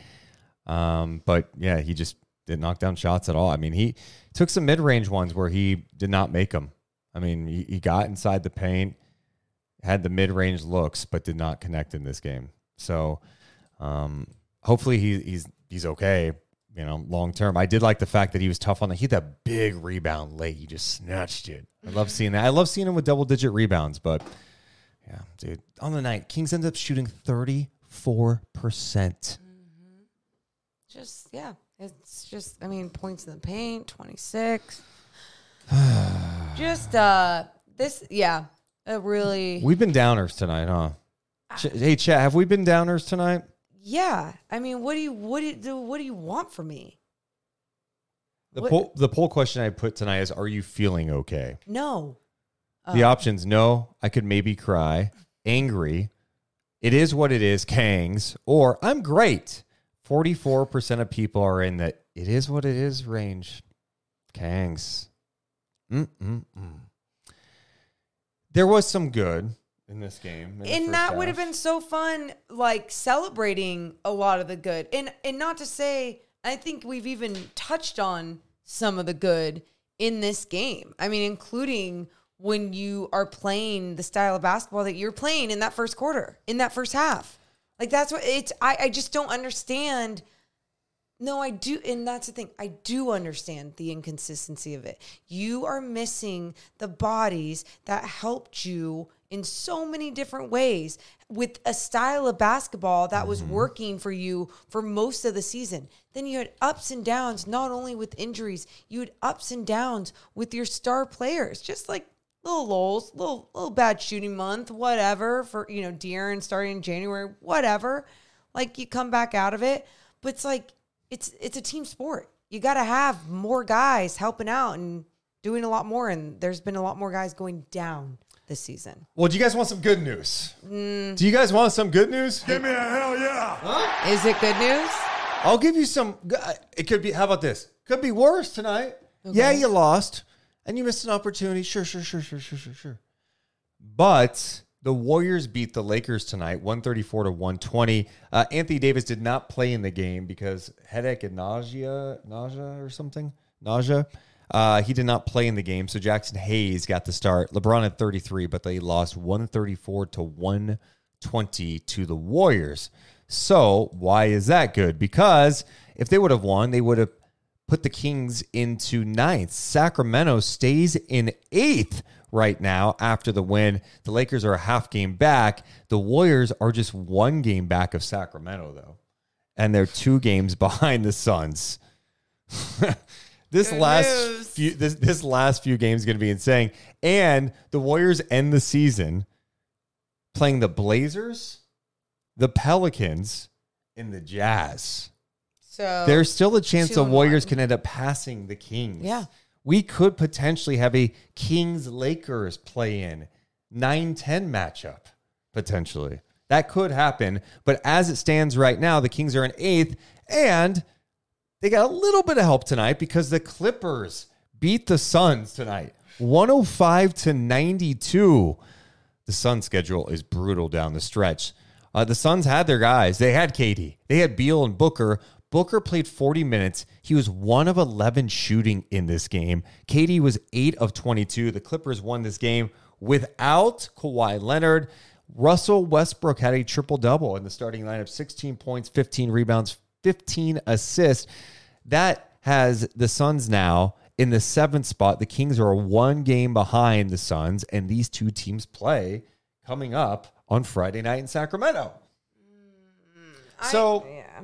Um, but, yeah, he just didn't knock down shots at all. I mean, he took some mid-range ones where he did not make them. I mean, he, he got inside the paint, had the mid-range looks, but did not connect in this game. So... Um, hopefully he, he's he's okay, you know, long term. I did like the fact that he was tough on the. He had that big rebound late. He just snatched it. I love seeing that. I love seeing him with double digit rebounds. But yeah, dude, on the night, Kings ended up shooting thirty-four percent. Mm-hmm. Just yeah, it's just I mean points in the paint, twenty-six. just uh, this yeah, a really. We've been downers tonight, huh? Ch- hey, Chat, have we been downers tonight? Yeah, I mean, what do you what do you, what do you want from me? The What- poll, the poll question I put tonight is: are you feeling okay? No. The Uh, options: no, I could maybe cry, angry, it is what it is, Kangs, or I'm great. forty-four percent of people are in the it is what it is range, Kangs. Mm-mm-mm. There was some good in this game. in the And first that would have half. been so fun, like celebrating a lot of the good. And and not to say, I think we've even touched on some of the good in this game. I mean, including when you are playing the style of basketball that you're playing in that first quarter, in that first half. Like that's what it's. I, I just don't understand. No, I do. And that's the thing. I do understand the inconsistency of it. You are missing the bodies that helped you in so many different ways with a style of basketball that was Mm-hmm. working for you for most of the season. Then you had ups and downs, not only with injuries, you had ups and downs with your star players, just like little lulls, little, little bad shooting month, whatever for, you know, De'Aaron starting in January, whatever. Like you come back out of it, but it's like, It's it's a team sport. You got to have more guys helping out and doing a lot more. And there's been a lot more guys going down this season. Well, do you guys want some good news? Mm. Do you guys want some good news? Give me a hell yeah. Huh? Is it good news? I'll give you some. It could be, how about this? Could be worse tonight. Okay. Yeah, you lost and you missed an opportunity. Sure, sure, sure, sure, sure, sure, sure. But the Warriors beat the Lakers tonight, one thirty-four to one twenty. Uh, Anthony Davis did not play in the game because headache and nausea, nausea or something, nausea. Uh, he did not play in the game, so Jackson Hayes got the start. LeBron had thirty-three, but they lost one thirty-four to one twenty to the Warriors. So why is that good? Because if they would have won, they would have put the Kings into ninth. Sacramento stays in eighth right now after the win. The Lakers are a half game back. The Warriors are just one game back of Sacramento, though. And they're two games behind the Suns. this Good last news. few this, this last few games is going to be insane. And the Warriors end the season playing the Blazers, the Pelicans, and the Jazz. So There's still a chance two the and Warriors one. can end up passing the Kings. Yeah. We could potentially have a Kings-Lakers play-in nine ten matchup, potentially. That could happen. But as it stands right now, the Kings are in eighth, and they got a little bit of help tonight because the Clippers beat the Suns tonight, one oh five to ninety-two. The Suns' schedule is brutal down the stretch. Uh, the Suns had their guys. They had K D. They had Beal and Booker. Booker played forty minutes. He was one of eleven shooting in this game. K D was eight of twenty-two. The Clippers won this game without Kawhi Leonard. Russell Westbrook had a triple-double in the starting lineup, sixteen points, fifteen rebounds, fifteen assists. That has the Suns now in the seventh spot. The Kings are one game behind the Suns, and these two teams play coming up on Friday night in Sacramento. So I, yeah.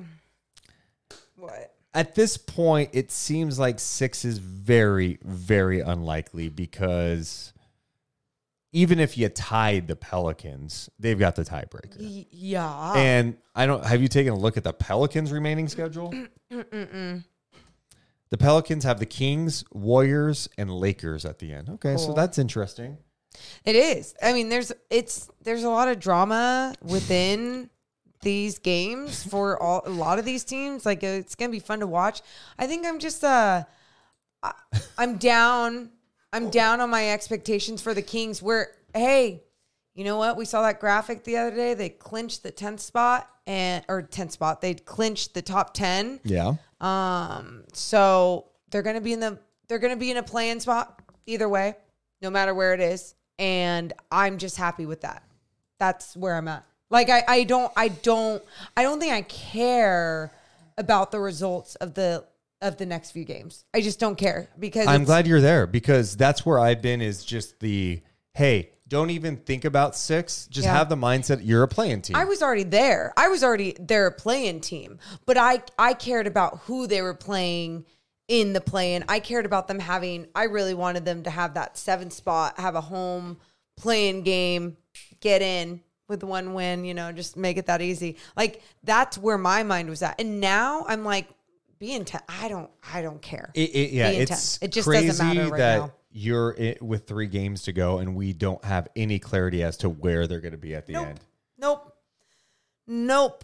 What? at this point, it seems like six is very, very unlikely because even if you tied the Pelicans, they've got the tiebreaker. Y- yeah. And I don't. Have you taken a look at the Pelicans' remaining schedule? Mm-mm. The Pelicans have the Kings, Warriors, and Lakers at the end. Okay, so Cool. that's interesting. It is. I mean, there's it's there's a lot of drama within these games for all a lot of these teams. Like it's gonna be fun to watch. I think I'm just uh, I, I'm down. I'm down on my expectations for the Kings. Where hey, you know what? We saw that graphic the other day. They clinched the tenth spot and or tenth spot. They clinched the top ten. Yeah. Um, so they're gonna be in the they're gonna be in a play-in spot either way, no matter where it is. And I'm just happy with that. That's where I'm at. Like I, I don't I don't I don't think I care about the results of the of the next few games. I just don't care because I'm it's- glad you're there because that's where I've been is just the, hey, don't even think about six. Just Yeah. have the mindset you're a playing team. I was already there. I was already their playing team, but I I cared about who they were playing in the play-in. I cared about them having. I really wanted them to have that seventh spot, have a home playing game, get in with one win. You know, just make it that easy. Like that's where my mind was at, and now I'm like, be intent. I don't. I don't care. It, it, yeah, Be it's intense. It just crazy doesn't matter right that now. you're in, with three games to go and we don't have any clarity as to where they're going to be at the Nope. end. Nope. Nope.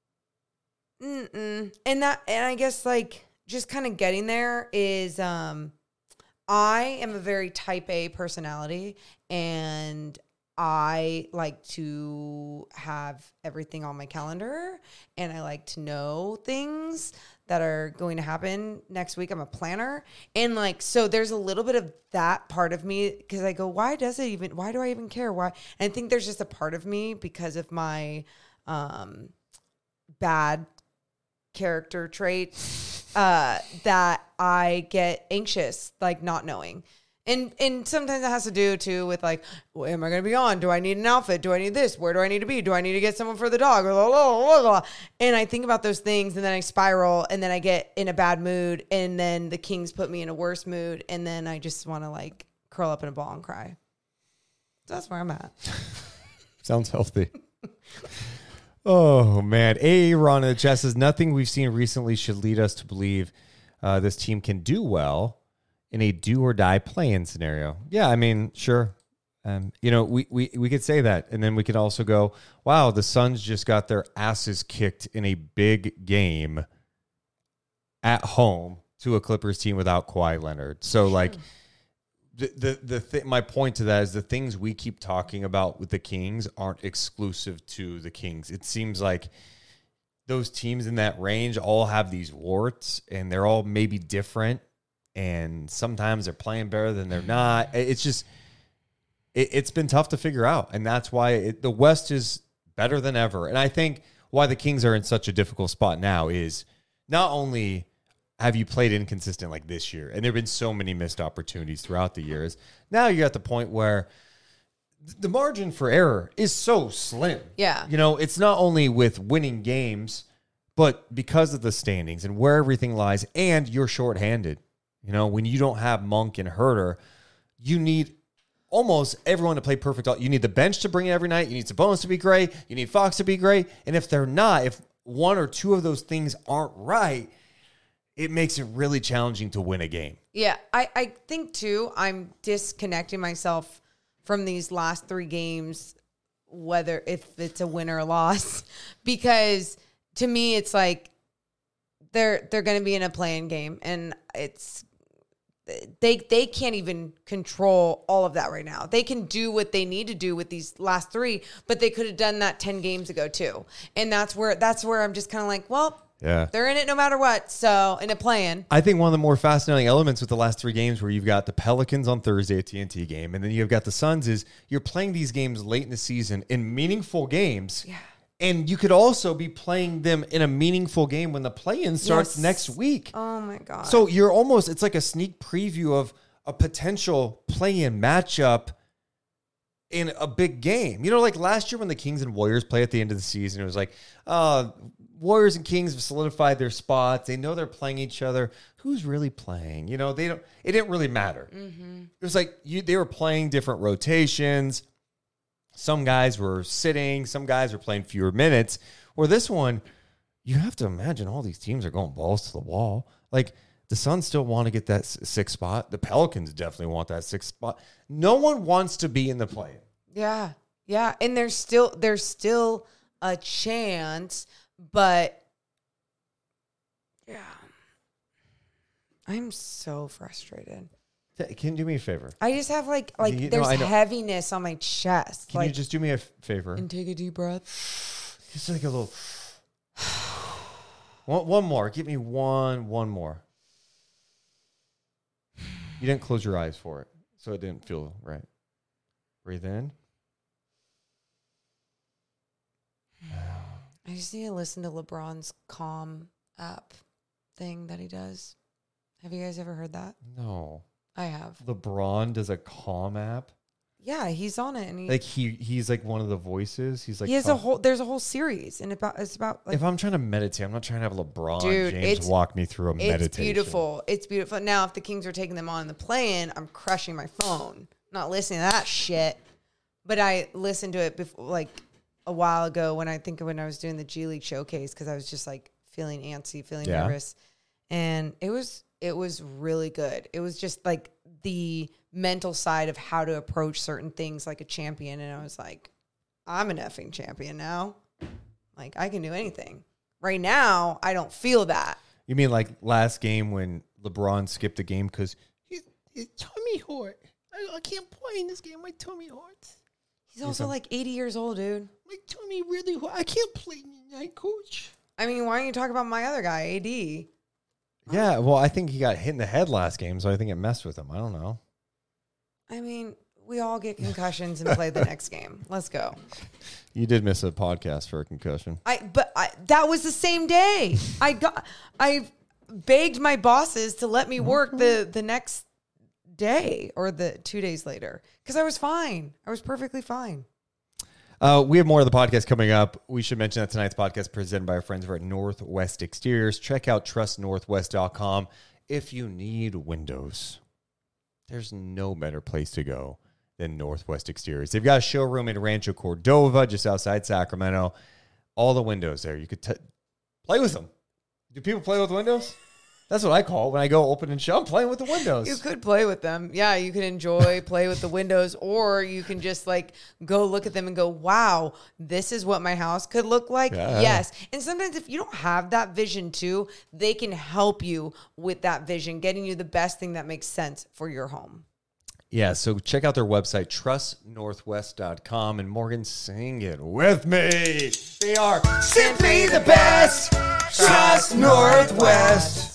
Mm-mm. And that, and I guess like just kind of getting there is, um, I am a very type A personality and I like to have everything on my calendar and I like to know things that are going to happen next week. I'm a planner. And like, so there's a little bit of that part of me because I go, why does it even, why do I even care? Why? And I think there's just a part of me because of my, um, bad character traits uh, that I get anxious, like not knowing. And and sometimes it has to do too with like, well, am I going to be on? Do I need an outfit? Do I need this? Where do I need to be? Do I need to get someone for the dog? Blah, blah, blah, blah. And I think about those things, and then I spiral, and then I get in a bad mood, and then the Kings put me in a worse mood, and then I just want to like curl up in a ball and cry. So that's where I'm at. Sounds healthy. Oh, man. Aaron in the chat says, nothing we've seen recently should lead us to believe uh, this team can do well in a do or die play-in scenario. Yeah, I mean, sure. Um, you know, we, we, we could say that. And then we could also go, wow, the Suns just got their asses kicked in a big game at home to a Clippers team without Kawhi Leonard. So, like, the the, the th- my point to that is the things we keep talking about with the Kings aren't exclusive to the Kings. It seems like those teams in that range all have these warts, and they're all maybe different. And sometimes they're playing better than they're not. It's just, it, it's been tough to figure out. And that's why it, the West is better than ever. And I think why the Kings are in such a difficult spot now is not only have you played inconsistent like this year, and there have been so many missed opportunities throughout the years, now you're at the point where the margin for error is so slim. Yeah. You know, it's not only with winning games, but because of the standings and where everything lies, and you're shorthanded. You know, when you don't have Monk and Herter, you need almost everyone to play perfect. You need the bench to bring it every night. You need Sabonis to be great. You need Fox to be great. And if they're not, if one or two of those things aren't right, it makes it really challenging to win a game. Yeah, I, I think, too, I'm disconnecting myself from these last three games, whether if it's a win or a loss, because to me, it's like they're they're going to be in a play-in game, and it's they they can't even control all of that right now. They can do what they need to do with these last three, but they could have done that ten games ago too. And that's where that's where I'm just kind of like, well, yeah, they're in it no matter what. So in a play-in, I think one of the more fascinating elements with the last three games, where you've got the Pelicans on Thursday at T N T game, and then you've got the Suns, is you're playing these games late in the season in meaningful games. Yeah. And you could also be playing them in a meaningful game when the play-in starts Yes. next week. Oh my God. So you're almost, it's like a sneak preview of a potential play-in matchup in a big game. You know, like last year when the Kings and Warriors play at the end of the season, it was like, uh, Warriors and Kings have solidified their spots. They know they're playing each other. Who's really playing? You know, they don't, it didn't really matter. Mm-hmm. It was like you, they were playing different rotations. Some guys were sitting. Some guys were playing fewer minutes. Where this one, you have to imagine all these teams are going balls to the wall. Like, the Suns still want to get that sixth spot. The Pelicans definitely want that sixth spot. No one wants to be in the play. Yeah. Yeah. And there's still there's still a chance, but yeah. I'm so frustrated. Can you do me a favor? I just have like like You know, there's I know- heaviness on my chest. Can like, you just do me a f- favor? and take a deep breath? Just like a little. one, one more. Give me one. One more. You didn't close your eyes for it, so it didn't feel right. Breathe in. I just need to listen to LeBron's Calm app thing that he does. Have you guys ever heard that? No. I have. LeBron does a Calm app. Yeah, he's on it, and he Like he he's like one of the voices. He's like he has calm. a whole. There's a whole series, and about it's about like If I'm trying to meditate, I'm not trying to have LeBron Dude, James it's- walk me through a it's meditation. beautiful. It's beautiful. Now, if the Kings are taking them on in the play-in, I'm crushing my phone. Not listening to that shit. But I listened to it before, like a while ago when I think of when I was doing the G League showcase, because I was just like feeling antsy, feeling Yeah. nervous, and it was it was really good. It was just like the mental side of how to approach certain things like a champion, and I was like, I'm an effing champion now. Like, I can do anything. Right now, I don't feel that. You mean like last game when LeBron skipped a game because His, his tummy hurt. I, I can't play in this game. My tummy hurts. He's also like eighty years old, dude. My tummy really hurt. I can't play tonight, coach. I mean, why don't you talk about my other guy, A D? yeah, well, I think he got hit in the head last game, so I think it messed with him. I don't know. I mean, we all get concussions and play the next game. Let's go. You did miss a podcast for a concussion. I but I, that was the same day. I got I begged my bosses to let me work the the next day or the two days later because I was fine. I was perfectly fine. Uh, we have more of the podcast coming up. We should mention that tonight's podcast is presented by our friends over at Northwest Exteriors. Check out trust northwest dot com if you need windows. There's no better place to go than Northwest Exteriors. They've got a showroom in Rancho Cordova, just outside Sacramento. All the windows there. You could t- play with them. Do people play with windows? That's what I call when I go open and show. I'm playing with the windows. You could play with them. Yeah, you can enjoy, play with the windows, or you can just like go look at them and go, wow, this is what my house could look like. Yeah. Yes. And sometimes if you don't have that vision too, they can help you with that vision, getting you the best thing that makes sense for your home. Yeah, so check out their website, trust northwest dot com. And Morgan, sing it with me. They are simply the best. Trust Northwest.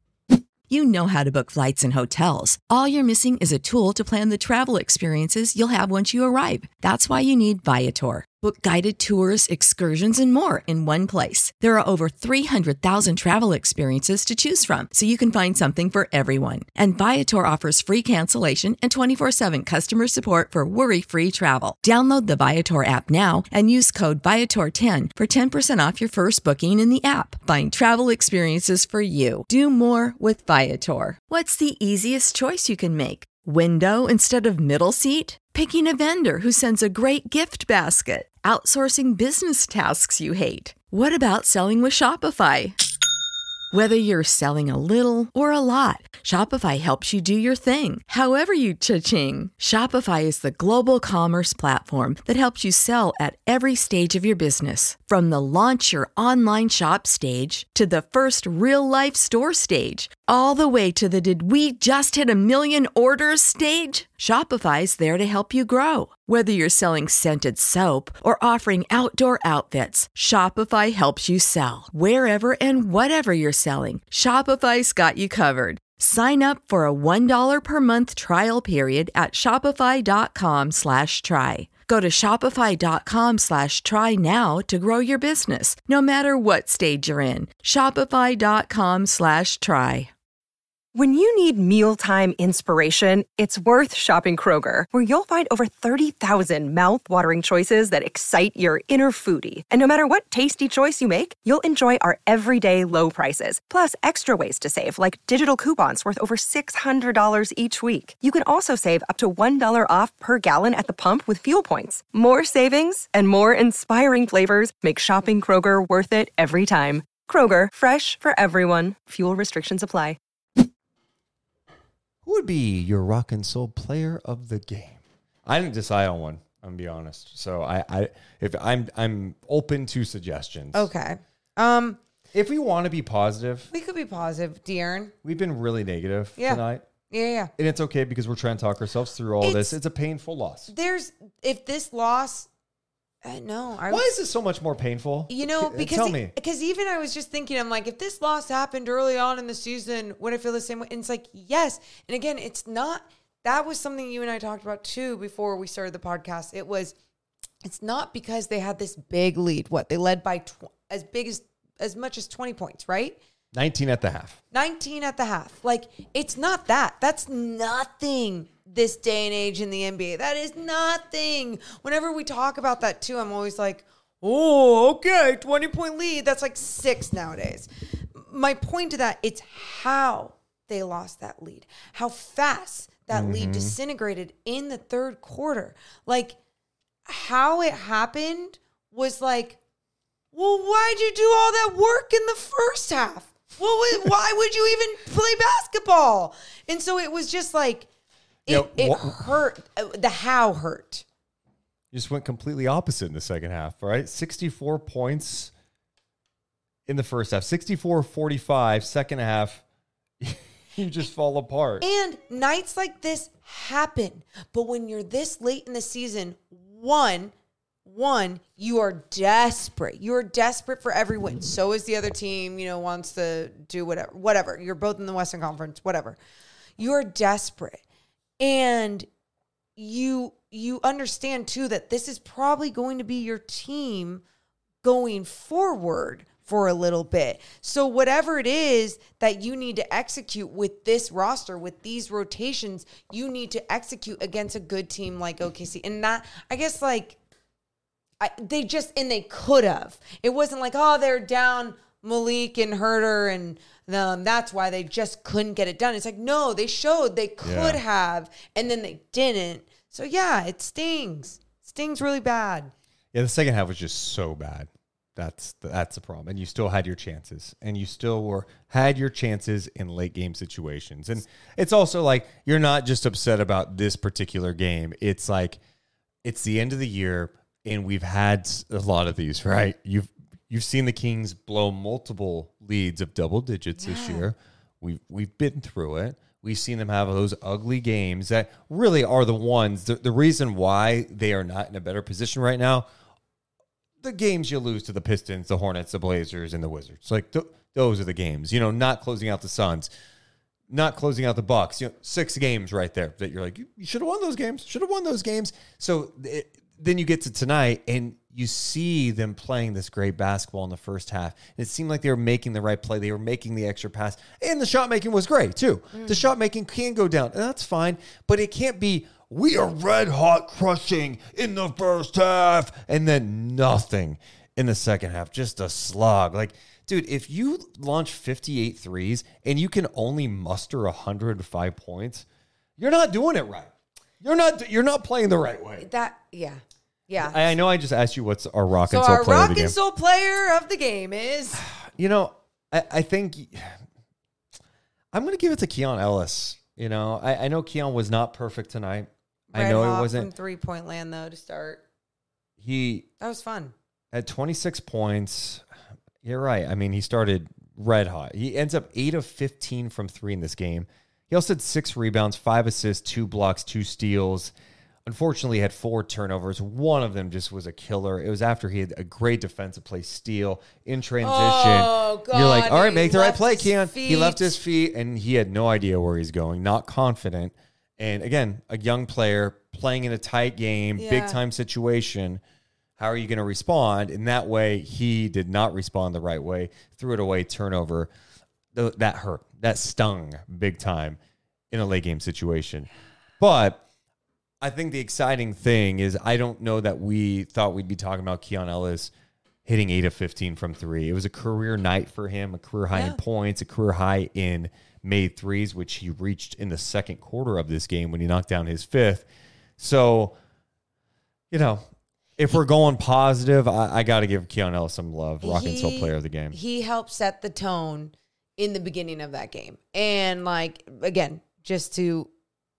You know how to book flights and hotels. All you're missing is a tool to plan the travel experiences you'll have once you arrive. That's why you need Viator. Book guided tours, excursions, and more in one place. There are over three hundred thousand travel experiences to choose from, so you can find something for everyone. And Viator offers free cancellation and twenty-four seven customer support for worry-free travel. Download the Viator app now and use code Viator ten for ten percent off your first booking in the app. Find travel experiences for you. Do more with Viator. What's the easiest choice you can make? Window instead of middle seat? Picking a vendor who sends a great gift basket? Outsourcing business tasks you hate? What about selling with Shopify? Whether you're selling a little or a lot, Shopify helps you do your thing, however you cha-ching. Shopify is the global commerce platform that helps you sell at every stage of your business. From the launch your online shop stage to the first real-life store stage, all the way to the did we just hit a million orders stage. Shopify's there to help you grow. Whether you're selling scented soap or offering outdoor outfits, Shopify helps you sell. Wherever and whatever you're selling, Shopify's got you covered. Sign up for a one dollar per month trial period at shopify.com slash try. Go to shopify.com slash try now to grow your business, no matter what stage you're in. Shopify.com slash try. When you need mealtime inspiration, it's worth shopping Kroger, where you'll find over thirty thousand mouth-watering choices that excite your inner foodie. And no matter what tasty choice you make, you'll enjoy our everyday low prices, plus extra ways to save, like digital coupons worth over six hundred dollars each week. You can also save up to one dollar off per gallon at the pump with fuel points. More savings and more inspiring flavors make shopping Kroger worth it every time. Kroger, fresh for everyone. Fuel restrictions apply. Who would be your rock and soul player of the game? I didn't decide on one. I'm gonna be honest. So I, I, if I'm, I'm open to suggestions. Okay. Um, if we want to be positive, we could be positive, De'Aaron. we've been really negative Yeah. tonight, Yeah, yeah. and it's okay because we're trying to talk ourselves through all It's- this. It's a painful loss. There's if this loss, uh, no. I Why was- is this so much more painful? You know, K- because tell e- me. because even I was just thinking, I'm like, if this loss happened early on in the season, would I feel the same way? And it's like, yes. And again, it's not. That was something you and I talked about too before we started the podcast. It was, it's not because they had this big lead. What they led by tw- as big as as much as twenty points, right? nineteen at the half. nineteen at the half. Like, it's not that. That's nothing this day and age in the N B A. That is nothing. Whenever we talk about that too, I'm always like, oh, okay, twenty-point lead. That's like six nowadays. My point to that, it's how they lost that lead. How fast that Mm-hmm. lead disintegrated in the third quarter. Like, how it happened was like, well, why'd you do all that work in the first half? Well, wh- why would you even play basketball? And so it was just like, it, Yeah, it wha- hurt. Uh, The how hurt. You just went completely opposite in the second half, right? sixty-four points in the first half, sixty-four forty-five, second half, you just fall apart. And nights like this happen. But when you're this late in the season, one, one, you are desperate. You're desperate for every win. So is the other team, you know, wants to do whatever. Whatever. You're both in the Western Conference, whatever. You are desperate. And you you understand too that this is probably going to be your team going forward for a little bit. So whatever it is that you need to execute with this roster, with these rotations, you need to execute against a good team like O K C. And that, I guess, like, I, they just, and they could have. It wasn't like, oh, they're down Malik and Herter, and um, that's why they just couldn't get it done. It's like, no, they showed they could Yeah. have, and then they didn't. So, yeah, it stings. Stings really bad. Yeah, the second half was just so bad. That's that's the problem. And you still had your chances. And you still were had your chances in late game situations. And it's also like you're not just upset about this particular game. It's like it's the end of the year and we've had a lot of these, right? You've you've seen the Kings blow multiple leads of double digits Yeah. this year. We've we've been through it. We've seen them have those ugly games that really are the ones the, the reason why they are not in a better position right now. The games you lose to the Pistons, the Hornets, the Blazers, and the Wizards. Like th- those are the games. You know, not closing out the Suns, not closing out the Bucks. You know, six games right there that you're like, you, you should have won those games. Should have won those games. So it, then you get to tonight, and you see them playing this great basketball in the first half. And it seemed like they were making the right play. They were making the extra pass, and the shot making was great too. Mm. The shot making can go down, and that's fine. But it can't be. We are red hot crushing in the first half and then nothing in the second half. Just a slog. Like, dude, if you launch fifty-eight threes and you can only muster one hundred five points, you're not doing it right. You're not you're not playing the right way. That, yeah. Yeah. I, I know I just asked you what's our rock so and soul our player rock of the game. and soul player of the game is... You know, I, I think I'm going to give it to Keon Ellis. You know, I, I know Keon was not perfect tonight. I know it wasn't from three-point land, though, to start. He That was fun. had twenty-six points. You're right. I mean, he started red hot. He ends up eight of fifteen from three in this game. He also had six rebounds, five assists, two blocks, two steals. Unfortunately, he had four turnovers. One of them just was a killer. It was after he had a great defensive play steal in transition. Oh, God. You're like, all right, make the right left play, his Keon. He feet. left his feet, and he had no idea where he's going, not confident. And again, a young player playing in a tight game, Yeah. big time situation. How are you going to respond? In that way, he did not respond the right way. Threw it away, turnover. Th- That hurt. That stung big time in a late game situation. But I think the exciting thing is I don't know that we thought we'd be talking about Keon Ellis hitting eight of fifteen from three. It was a career night for him, a career high Yeah. in points, a career high in made threes, which he reached in the second quarter of this game when he knocked down his fifth. So, you know, if we're going positive, I, I got to give Keon Ellis some love. Rock and Soul He- player of the game. He helped set the tone in the beginning of that game. And, like, again, just to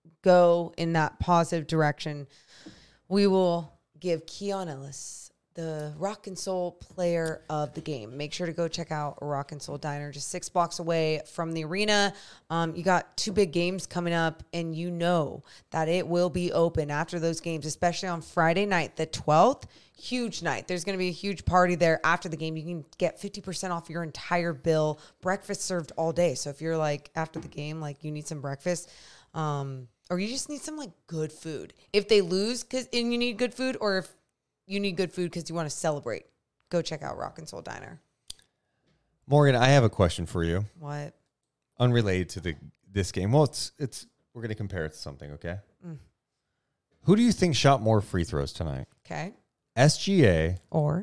go in that positive direction, we will give Keon Ellis the Rock and Soul player of the game. Make sure to go check out a Rock and Soul Diner, just six blocks away from the arena. Um, you got two big games coming up, and you know that it will be open after those games, especially on Friday night, the twelfth. Huge night. There's going to be a huge party there after the game. You can get fifty percent off your entire bill. Breakfast served all day. So if you're like after the game, like you need some breakfast, um, or you just need some like good food. If they lose, cause and you need good food, or if you need good food because you want to celebrate, go check out Rock and Soul Diner. Morgan, I have a question for you. What? Unrelated to the this game. Well, it's it's we're going to compare it to something, okay? Mm. Who do you think shot more free throws tonight? Okay. S G A Or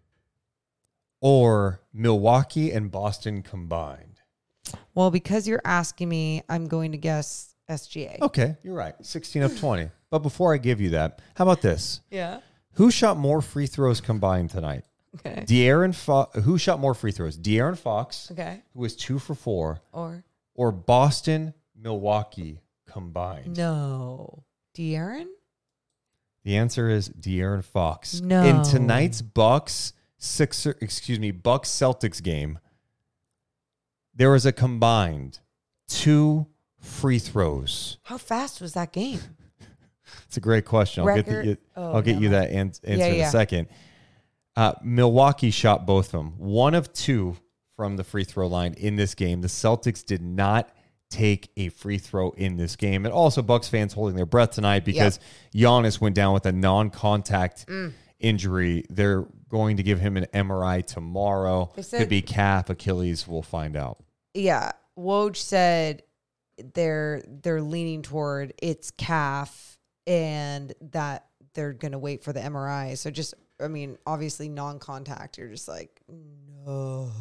or Milwaukee and Boston combined? well, because you're asking me, I'm going to guess S G A. Okay, you're right. sixteen of twenty. But before I give you that, how about this? Yeah. Who shot more free throws combined tonight? Okay. De'Aaron Fo- who shot more free throws? De'Aaron Fox, Okay. who was two for four, Or or Boston, Milwaukee combined? no. De'Aaron? The answer is De'Aaron Fox. No. In tonight's Bucks Sixer, excuse me, Bucks Celtics game, there was a combined two free throws. How fast was that game? It's a great question. I'll Record- get the, you, oh, I'll get never you mind. that an- answer Yeah, in yeah. a second. Uh, Milwaukee shot both of them. One of two from the free throw line in this game. The Celtics did not take a free throw in this game. And also Bucks fans holding their breath tonight because yep. Giannis went down with a non-contact mm. injury. They're going to give him an M R I tomorrow. Said, Could be calf, Achilles. We'll find out. Yeah. Woj said they're they're leaning toward it's calf and that they're going to wait for the M R I. So just, I mean, obviously non-contact. You're just like, no.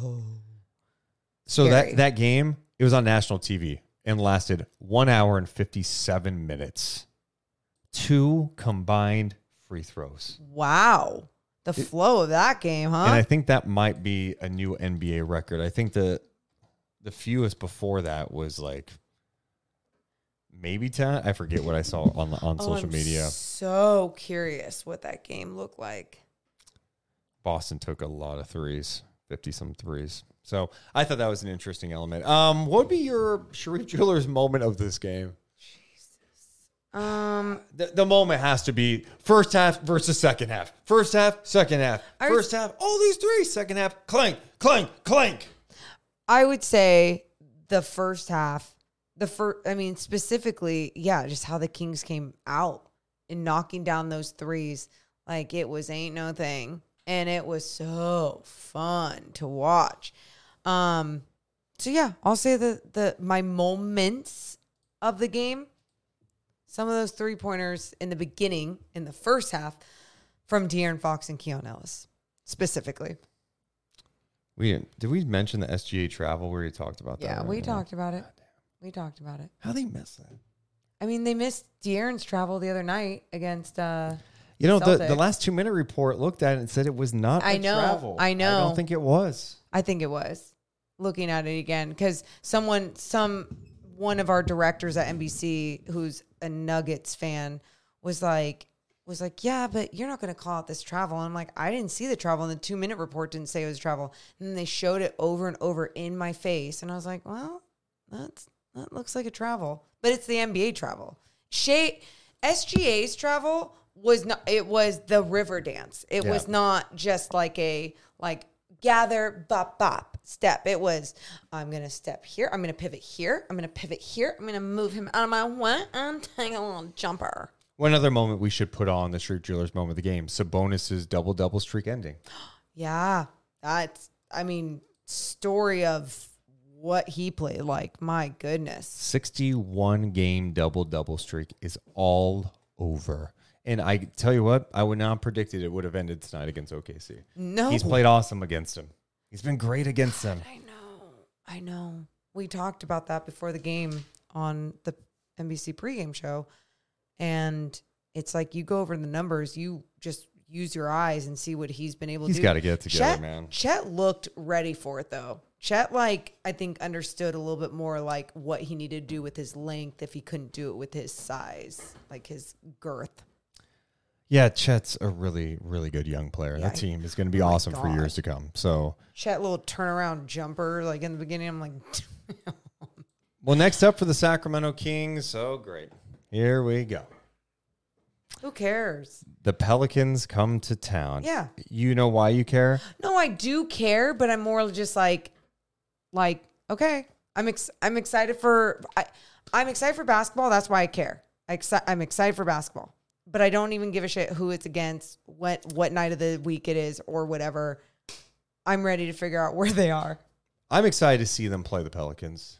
So that, that game, it was on national T V and lasted one hour and fifty-seven minutes. Two combined free throws. Wow. The it, flow of that game, huh? And I think that might be a new N B A record. I think the the fewest before that was like maybe ten. I forget what I saw on on oh, social I'm media. So curious what that game looked like. Boston took a lot of threes, fifty some threes. So I thought that was an interesting element. Um, what would be your Sharif Jewelers moment of this game? Jesus. Um, the, the moment has to be first half versus second half. First half, second half. First half, all these three. Second half, clank, clank, clank. I would say the first half, the first, I mean, specifically, yeah, just how the Kings came out and knocking down those threes. Like it was ain't no thing. And it was so fun to watch. Um, so yeah, I'll say the the my moments of the game. Some of those three pointers in the beginning, in the first half, from De'Aaron Fox and Keon Ellis, specifically. We didn't, did we mention the S G A travel where you talked about that? Yeah, right we now? talked about it. We talked about it. How they miss that? I mean, they missed De'Aaron's travel the other night against. Uh, You know, the, the last two minute report looked at it and said it was not I a know, travel. I know. I don't think it was. I think it was. Looking at it again, because someone, some one of our directors at N B C, who's a Nuggets fan, was like, was like, yeah, but you're not going to call it this travel. And I'm like, I didn't see the travel, and the two minute report didn't say it was travel. And then they showed it over and over in my face, and I was like, well, that's that looks like a travel, but it's the N B A travel. Shea, S G A's travel. Was not, it was the river dance. It yeah. was not just like a, like, gather, bop, bop, step. It was, I'm going to step here. I'm going to pivot here. I'm going to pivot here. I'm going to move him out of my way and take a little jumper. One other moment we should put on the Sharif Jewelers moment of the game, Sabonis' double-double streak ending. Yeah. That's, I mean, story of what he played like. My goodness. sixty-one game double-double streak is all over. And I tell you what, I would not have predicted it would have ended tonight against O K C. No. He's played awesome against him. He's been great against them. I know. I know. We talked about that before the game on the N B C pregame show. And it's like you go over the numbers, you just use your eyes and see what he's been able to he's do. He's got to get it together, Chet, man. Chet looked ready for it, though. Chet, like, I think understood a little bit more, like, what he needed to do with his length if he couldn't do it with his size, like his girth. Yeah, Chet's a really, really good young player. Yeah, that team is going to be oh awesome for years to come. So Chet, little turnaround jumper, like in the beginning, I'm like. Well, next up for the Sacramento Kings. Oh, great. Here we go. Who cares? The Pelicans come to town. Yeah. You know why you care? No, I do care, but I'm more just like, like, okay, I'm ex- I'm excited for, I, I'm excited for basketball. That's why I care. I exci- I'm excited for basketball. But I don't even give a shit who it's against, what what night of the week it is, or whatever. I'm ready to figure out where they are. I'm excited to see them play the Pelicans.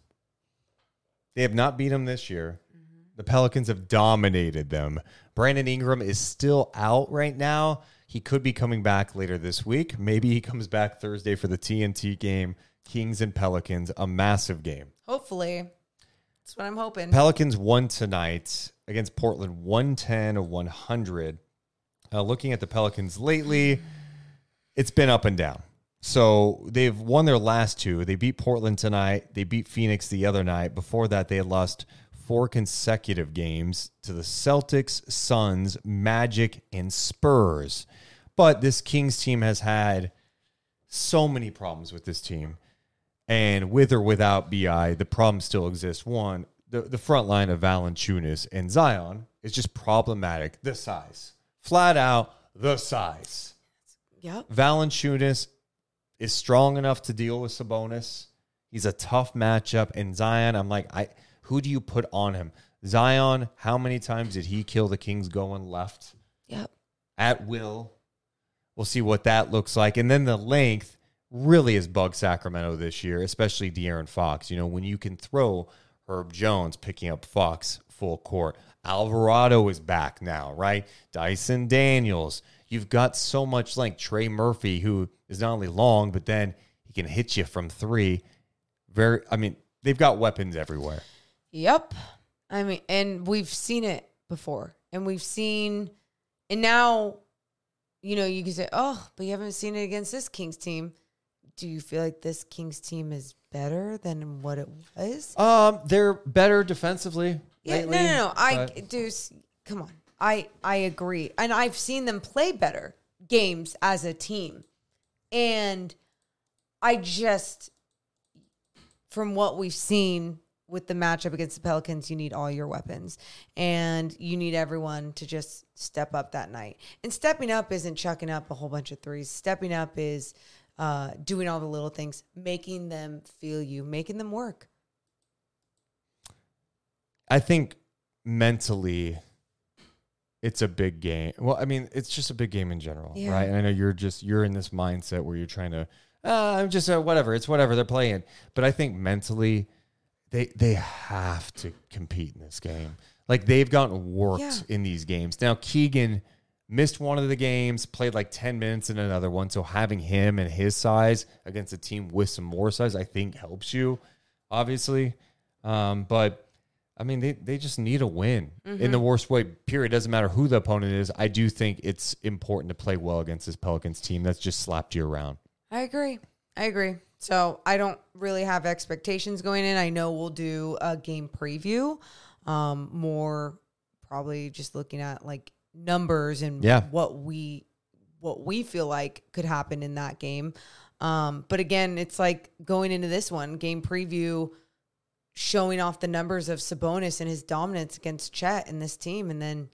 They have not beat them this year. Mm-hmm. The Pelicans have dominated them. Brandon Ingram is still out right now. He could be coming back later this week. Maybe he comes back Thursday for the T N T game. Kings and Pelicans, a massive game. Hopefully. That's what I'm hoping. Pelicans won tonight against Portland, one ten to one hundred. Uh, looking at the Pelicans lately, it's been up and down. So they've won their last two. They beat Portland tonight. They beat Phoenix the other night. Before that, they had lost four consecutive games to the Celtics, Suns, Magic, and Spurs. But this Kings team has had so many problems with this team. And with or without B I, the problem still exists. One, the, the front line of Valanciunas and Zion is just problematic. The size. Flat out, the size. Yep. Valanciunas is strong enough to deal with Sabonis. He's a tough matchup. And Zion, I'm like, I who do you put on him? Zion, how many times did he kill the Kings going left? Yep. At will. We'll see what that looks like. And then the length really has bugged Sacramento this year, especially De'Aaron Fox. You know, when you can throw Herb Jones picking up Fox full court. Alvarado is back now, right? Dyson Daniels. You've got so much length. Trey Murphy, who is not only long, but then he can hit you from three. Very, I mean, they've got weapons everywhere. Yep. I mean, and we've seen it before. And we've seen, and now, you know, you can say, oh, but you haven't seen it against this Kings team. Do you feel like this Kings team is better than what it was? Um, they're better defensively. Yeah, lately, no, no, no. I, but- Deuce, come on. I, I agree. And I've seen them play better games as a team. And I just, from what we've seen with the matchup against the Pelicans, you need all your weapons. And you need everyone to just step up that night. And stepping up isn't chucking up a whole bunch of threes. Stepping up is uh, doing all the little things, making them feel you, making them work. I think mentally it's a big game. Well, I mean, it's just a big game in general, Yeah. right? And I know you're just, you're in this mindset where you're trying to, uh, I'm just, uh, whatever, it's whatever they're playing. But I think mentally they, they have to compete in this game. Like they've gotten worked Yeah. in these games. Now, Keegan missed one of the games, played like ten minutes in another one. So having him and his size against a team with some more size, I think helps you, obviously. Um, but I mean, they, they just need a win Mm-hmm. in the worst way, period. Doesn't matter who the opponent is. I do think it's important to play well against this Pelicans team that's just slapped you around. I agree. I agree. So I don't really have expectations going in. I know we'll do a game preview, um, more probably just looking at like numbers and Yeah. what we what we feel like could happen in that game. Um, but again, it's like going into this one, game preview, showing off the numbers of Sabonis and his dominance against Chet and this team, and then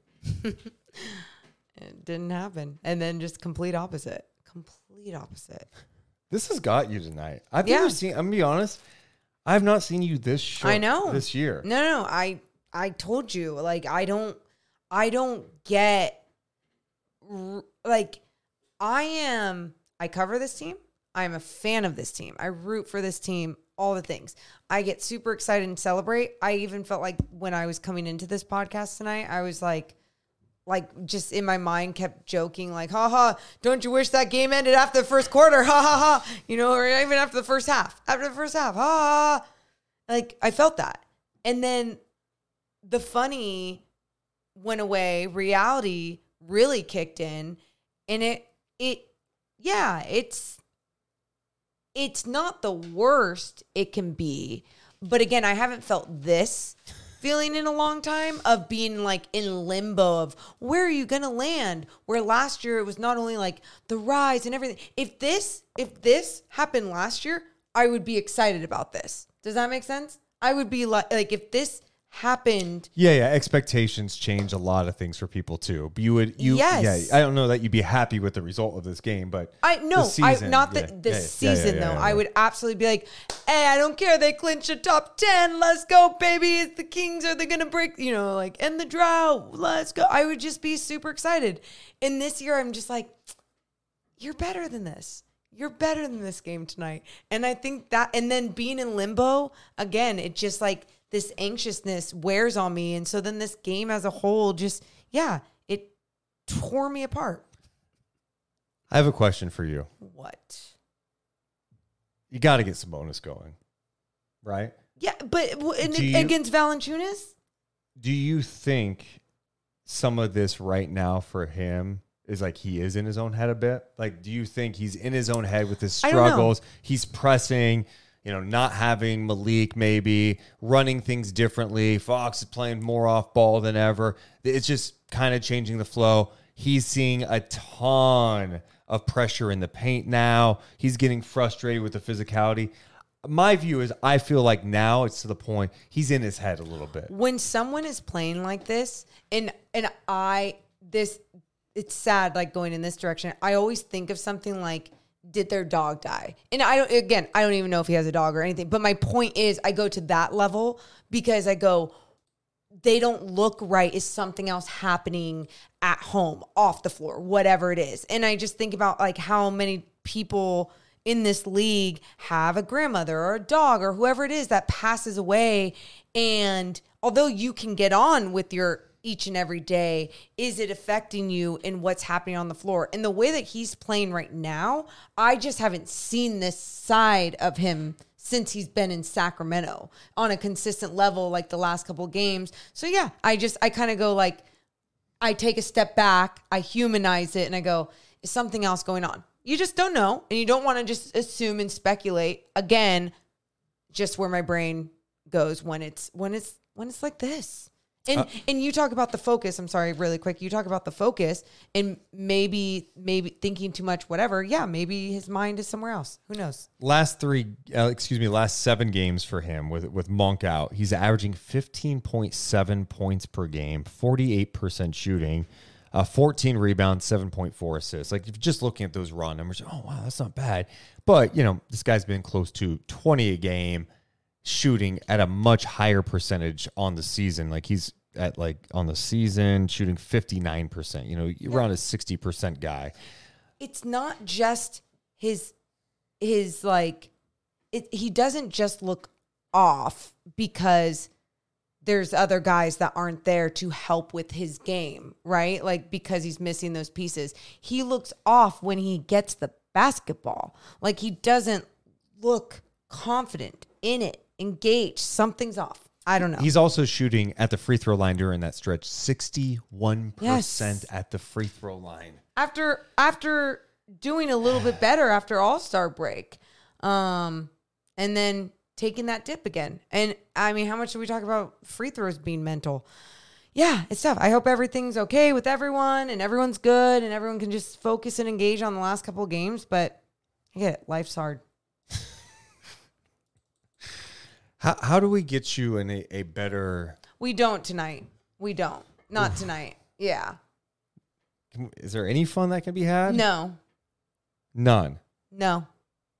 it didn't happen. And then just complete opposite. Complete opposite. This has got you tonight. I've Yeah. never seen, I'm going to be honest, I've not seen you this short I know. this year. No, no, no. I I told you, like, I don't I don't get r- like I am I cover this team. I'm a fan of this team. I root for this team, all the things. I get super excited and celebrate. I even felt like when I was coming into this podcast tonight, I was like like just in my mind kept joking like, ha ha, don't you wish that game ended after the first quarter? Ha ha ha. You know, or even after the first half. After the first half. Ha ha. ha. Like I felt that. And then the funny went away, reality really kicked in, and it it yeah, it's it's not the worst it can be. But again, I haven't felt this feeling in a long time of being like in limbo of where are you going to land? Where last year it was not only like the rise and everything. If this if this happened last year, I would be excited about this. Does that make sense? I would be like like if this happened. Yeah, yeah. Expectations change a lot of things for people too. But you would, you, Yes. yeah. I don't know that you'd be happy with the result of this game, but I no, the I season, not the yeah, the yeah, yeah, season yeah, yeah, though. yeah, I yeah. would absolutely be like, hey, I don't care. They clinched a top ten. Let's go, baby. It's the Kings. Are they gonna break? You know, like end the drought. Let's go. I would just be super excited. And this year, I'm just like, you're better than this. You're better than this game tonight. And I think that, and then being in limbo again, it just like this anxiousness wears on me. And so then this game as a whole, just yeah, it tore me apart. I have a question for you. What? You got to get some bonus going, right? Yeah, but w- in, Do you- against Valanciunas? Do you think some of this right now for him is like he is in his own head a bit? Like, do you think he's in his own head with his I don't know. struggles? He's pressing, you know, not having Malik maybe, running things differently. Fox is playing more off ball than ever. It's just kind of changing the flow. He's seeing a ton of pressure in the paint now. He's getting frustrated with the physicality. My view is I feel like now it's to the point he's in his head a little bit. When someone is playing like this, and and I this it's sad like going in this direction. I always think of something like did their dog die? And I don't, again, I don't even know if he has a dog or anything. But my point is, I go to that level because I go, they don't look right. Is something else happening at home, off the floor, whatever it is? And I just think about like how many people in this league have a grandmother or a dog or whoever it is that passes away. And although you can get on with your each and every day, is it affecting you in what's happening on the floor? And the way that he's playing right now, I just haven't seen this side of him since he's been in Sacramento on a consistent level, like the last couple of games. So yeah, I just, I kind of go like, I take a step back, I humanize it, and I go, is something else going on? You just don't know, and you don't want to just assume and speculate. Again, just where my brain goes when it's when it's when it's like this. And uh, and you talk about the focus. I'm sorry, really quick. You talk about the focus and maybe maybe thinking too much, whatever. Yeah, maybe his mind is somewhere else. Who knows? Last three, uh, excuse me, last seven games for him with with Monk out, he's averaging fifteen point seven points per game, forty-eight percent shooting, uh, fourteen rebounds, seven point four assists. Like if you're just looking at those raw numbers, oh wow, that's not bad. But you know, this guy's been close to twenty a game, shooting at a much higher percentage on the season. Like he's at like on the season shooting fifty-nine percent, you know, yeah. around a sixty percent guy. It's not just his, his like, it, he doesn't just look off because there's other guys that aren't there to help with his game, right? Like because he's missing those pieces. He looks off when he gets the basketball. Like he doesn't look confident in it, engaged. Something's off. I don't know. He's also shooting at the free throw line during that stretch, sixty-one percent yes. at the free throw line. After after doing a little bit better after All-Star break, um, and then taking that dip again. And, I mean, how much do we talk about free throws being mental? Yeah, it's tough. I hope everything's okay with everyone and everyone's good and everyone can just focus and engage on the last couple of games. But I get it. Life's hard. How how do we get you in a, a better... We don't tonight. We don't. Not Oof. tonight. Yeah. Is there any fun that can be had? No. None? No.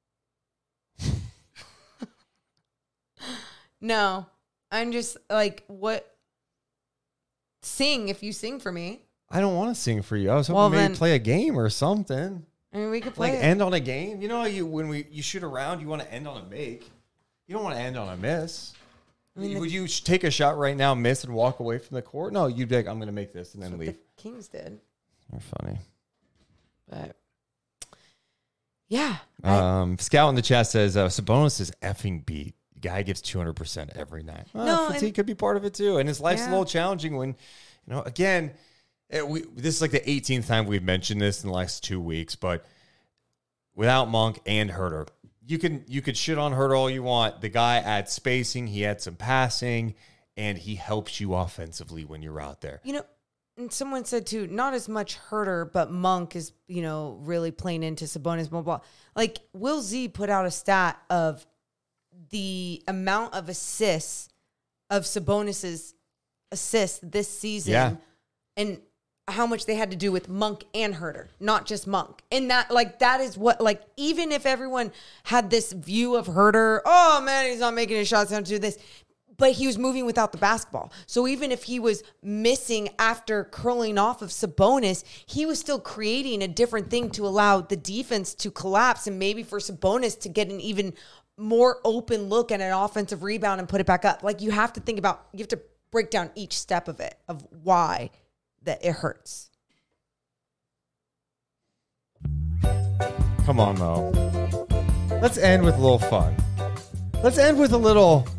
No. I'm just like, what? Sing if you sing for me. I don't want to sing for you. I was hoping well, maybe then, play a game or something. I mean, we could play Like it. end on a game. You know how you when we you shoot around, you want to end on a make. You don't want to end on a miss. I mean, Would the, you take a shot right now, miss, and walk away from the court? No, you'd be like, I'm going to make this and then that's leave. What the Kings did. They're funny. But, yeah. Um, I, Scout in the chat says, uh, Sabonis is effing beat. The guy gives two hundred percent every night. Well, no, fatigue and, could be part of it, too. And his life's yeah. a little challenging when, you know, again, it, we, this is like the eighteenth time we've mentioned this in the last two weeks, but without Monk and Huerter, You can you could shit on Huerter all you want. The guy adds spacing, he adds some passing, and he helps you offensively when you're out there. You know, and someone said too, not as much Huerter, but Monk is, you know, really playing into Sabonis mobile. Like Will Z put out a stat of the amount of assists of Sabonis's assists this season, yeah. and how much they had to do with Monk and Huerter, not just Monk. And that, like, that is what, like, even if everyone had this view of Huerter, oh, man, he's not making his shots, down to do this, but he was moving without the basketball. So even if he was missing after curling off of Sabonis, he was still creating a different thing to allow the defense to collapse and maybe for Sabonis to get an even more open look at an offensive rebound and put it back up. Like, you have to think about, you have to break down each step of it, of why that it hurts. Come on, Mo. Let's end with a little fun. Let's end with a little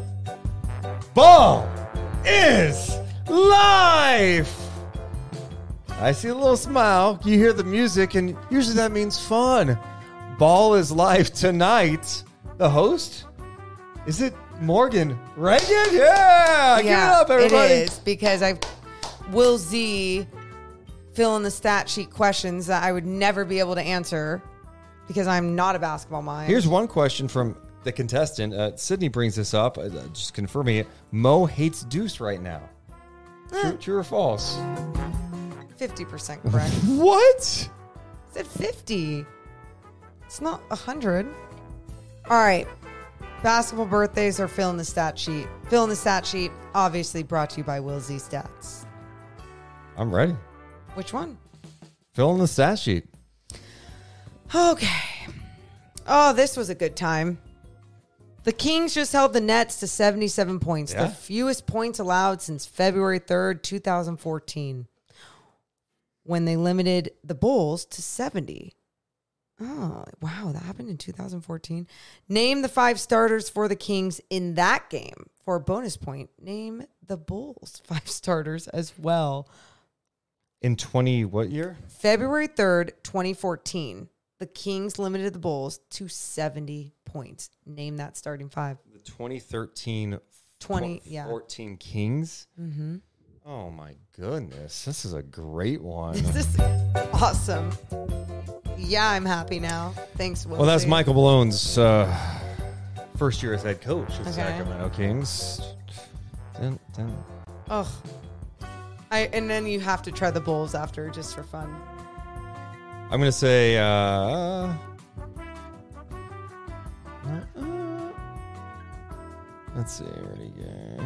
Ball is life. I see a little smile. You hear the music, and usually that means fun. Ball is life tonight. The host? Is it Morgan Reagan? Yeah! Yeah, get it up, everybody. It is, because I Will Z fill in the stat sheet questions that I would never be able to answer because I'm not a basketball mind. Here's one question from the contestant. Uh, Sydney brings this up, uh, just confirming it. Mo hates Deuce right now. Eh. True, true or false? fifty percent correct. What? I said fifty. It's not one hundred. All right. Basketball birthdays are filling the stat sheet. Filling the stat sheet, obviously brought to you by Will Z Stats. I'm ready. Which one? Fill in the stat sheet. Okay. Oh, this was a good time. The Kings just held the Nets to seventy-seven points, Yeah. the fewest points allowed since February third, twenty fourteen, when they limited the Bulls to seventy. Oh, wow, that happened in two thousand fourteen. Name the five starters for the Kings in that game. For a bonus point, name the Bulls five starters as well. In twenty, what year? February third, twenty fourteen. The Kings limited the Bulls to seventy points. Name that starting five. The twenty thirteen twenty, yeah. fourteen Kings. Mm-hmm. Oh my goodness. This is a great one. This is awesome. Yeah, I'm happy now. Thanks, Will. Well, that's Michael Malone's uh, first year as head coach of the Okay. Sacramento Kings. Dun, dun. Oh, I and then you have to try the Bulls after just for fun. I'm going to say, uh, uh, uh, let's see, ready, go.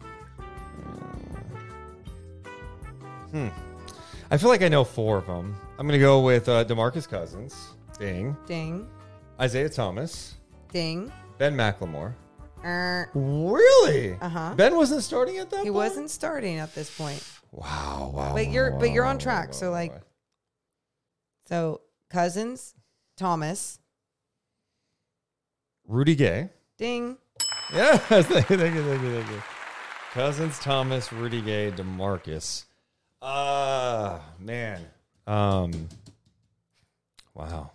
Hmm. I feel like I know four of them. I'm going to go with uh, DeMarcus Cousins. Ding. Ding, Isaiah Thomas. ding. Ben McLemore. Er, Really? Uh-huh. Ben wasn't starting at that he point? wasn't starting at this point. Wow, wow. But you're wow, but you're on wow, track. wow, So wow, like, wow. so Cousins, Thomas, Rudy Gay. ding. Yes, thank you, thank you, thank you, thank you. Cousins, Thomas, Rudy Gay, DeMarcus. Uh man. Um wow.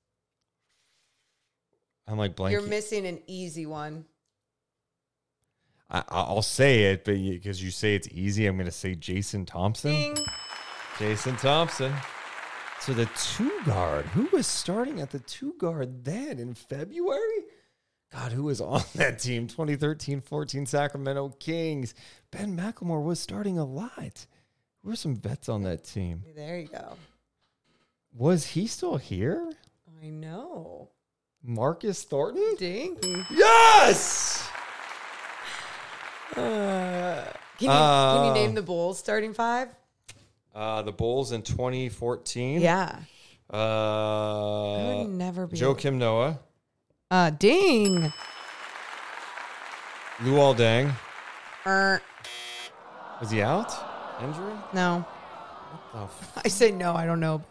I'm like blanking. You're missing an easy one. I, I'll say it, but because you say it's easy, I'm going to say Jason Thompson. Ding. Jason Thompson. So the two guard. Who was starting at the two guard then in February? God, who was on that team? twenty thirteen fourteen Sacramento Kings. Ben McLemore was starting a lot. Who were some vets on that team? There you go. Was he still here? I know. Marcus Thornton? Ding. Yes! Uh, can, you, can Uh, you name the Bulls starting five? Uh, the Bulls in twenty fourteen. Yeah. I Uh, would never be. Joakim Noah. Uh, ding. Luol Deng. Er, Was he out? Injury? no. Oh, I say no. I don't know.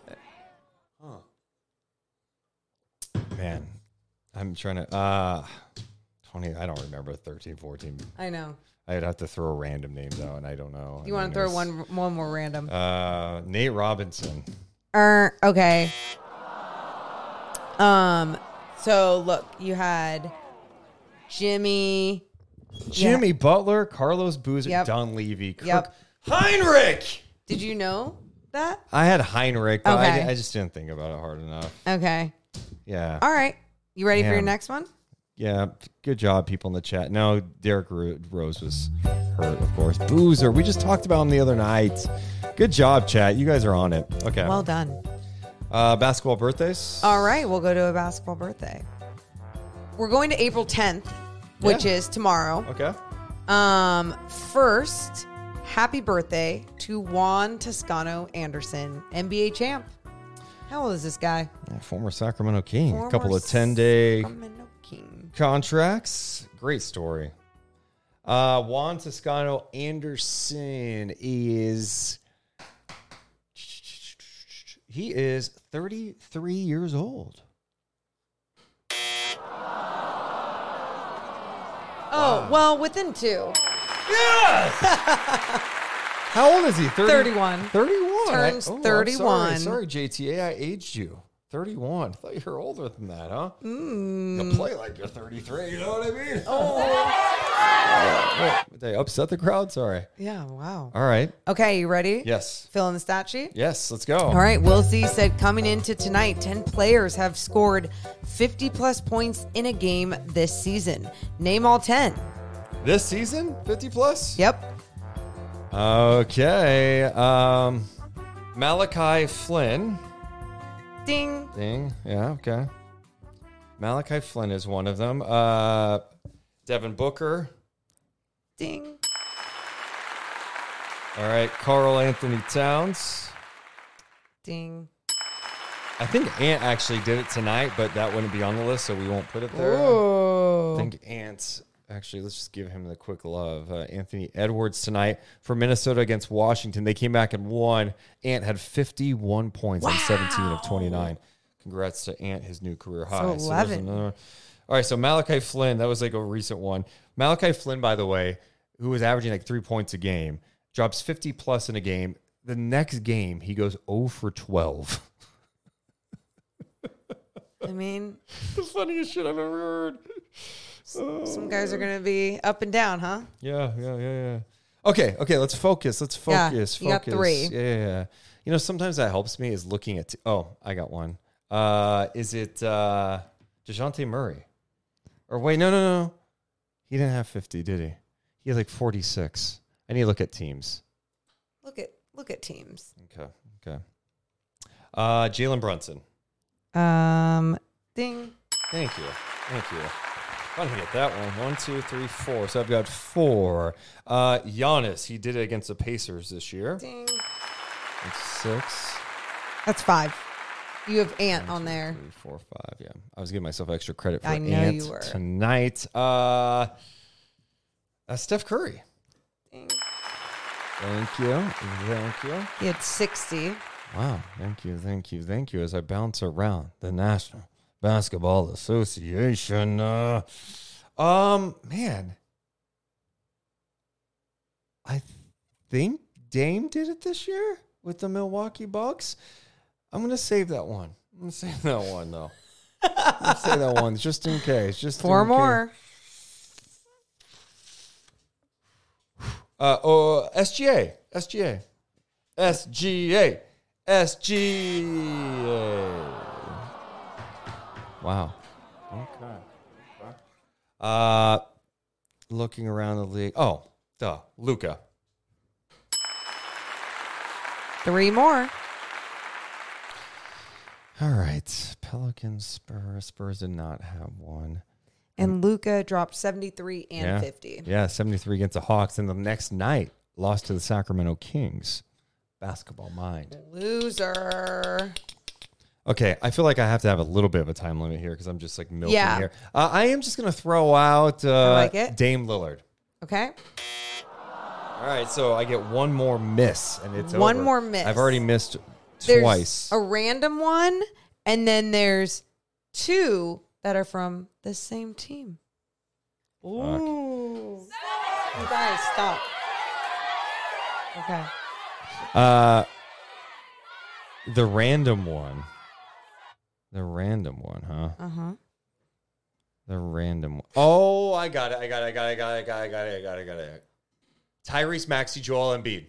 man. I'm trying to. Uh, twenty. I don't remember thirteen, fourteen. I know. I'd have to throw random names out, and I don't know. You I want mean, to throw it's- one one more random? Uh, Nate Robinson. Er, okay. Um. So look, you had Jimmy. Jimmy Butler, Carlos Boozer, Yep. Dunleavy, Kirk Yep. Heinrich. Did you know that? I had Heinrich, but I, Okay. I just didn't think about it hard enough. Okay. Yeah. All right. You ready for your Damn. next one? Yeah, good job, people in the chat. No, Derrick Ro- Rose was hurt, of course. Boozer, we just talked about him the other night. Good job, chat. You guys are on it. Okay. Well done. Uh, basketball birthdays. All right, we'll go to a basketball birthday. We're going to April tenth, which Yeah. is tomorrow. Okay. Um, first, happy birthday to Juan Toscano Anderson, N B A champ. How old is this guy? Yeah, former Sacramento King. Former a couple of ten-day Sacramento King. contracts. Great story. Uh, Juan Toscano Anderson is... He is thirty-three years old. Oh, well, within two. Yes! How old is he? thirty, thirty-one. thirty-one. Turns I- oh, I'm thirty-one. Sorry, sorry, J T A. I aged you. thirty-one. I thought you were older than that, huh? Mm. You play like you're thirty-three. You know what I mean? Oh. Did I upset the crowd? Sorry. Yeah, wow. All right. Okay, you ready? Yes. Fill in the stat sheet? Yes, let's go. All right, Will Z said coming into tonight, ten players have scored fifty plus points in a game this season. Name all ten. This season, fifty plus? Yep. Okay. Um, Malachi Flynn. Ding. Ding. Yeah, okay. Malachi Flynn is one of them. Uh, Devin Booker. Ding. All right, Karl Anthony Towns. Ding. I think Ant actually did it tonight, but that wouldn't be on the list, so we won't put it there. Ooh. I think Ant, actually, let's just give him the quick love. Uh, Anthony Edwards tonight for Minnesota against Washington. They came back and won. Ant had fifty-one points wow. on seventeen of twenty-nine. Congrats to Ant, his new career high. So there's eleven. another one. All right, so Malachi Flynn, that was like a recent one. Malachi Flynn, by the way, who was averaging like three points a game, drops fifty plus in a game. The next game, he goes zero for twelve. I mean, The funniest shit I've ever heard. some guys are going to be up and down, huh? Yeah, yeah, yeah, yeah. Okay, okay, let's focus. Let's Yeah, focus. you got focus. three. Yeah, yeah, yeah. You know, sometimes that helps me is looking at. T- oh, I got one. Uh, is it uh, DeJounte Murray? Or wait, no, no, no. He didn't have fifty, did he? He had like forty-six. I need to look at teams. Look at look at teams. Okay, okay. Uh, Jalen Brunson. Um, ding. Thank you. Thank you. I'm going to get that one. One, two, three, four. So I've got four. Uh, Giannis, he did it against the Pacers this year. Ding. That's six. That's five. You have Ant One, on two, there. Three, four, five. Yeah. I was giving myself extra credit for I know Ant you were. tonight. Uh, uh, Steph Curry. Ding. Thank you. Thank you. He had sixty. Wow. Thank you. Thank you. Thank you. As I bounce around the National Basketball Association. Uh, um, man, I think Dame did it this year with the Milwaukee Bucks. I'm gonna save that one. I'm gonna save that one though. I'm gonna save that one just in case. Just Four in more. Case. Uh oh, S G A, S G A, S G A, S G A. Wow. Okay. Uh, looking around the league. Oh, duh. Luka. Three more. All right. Pelicans, Spurs. Spurs did not have one. And Luka dropped seventy-three and yeah. fifty. Yeah, seventy-three against the Hawks. And the next night, lost to the Sacramento Kings. Basketball mind. Loser. Okay, I feel like I have to have a little bit of a time limit here because I'm just like milking Yeah. here. Uh, I am just going to throw out uh, like it. Dame Lillard. Okay. All right, so I get one more miss, and it's One over. more miss. I've already missed There's twice. a random one, and then there's two that are from the same team. Ooh. You guys, stop. Okay. Uh, the random one. The random one, huh? Uh-huh. The random one. Oh, I got it. I got it. I got it. I got it. I got it. I got it. I got it. I got it. Tyrese Maxey, Joel Embiid.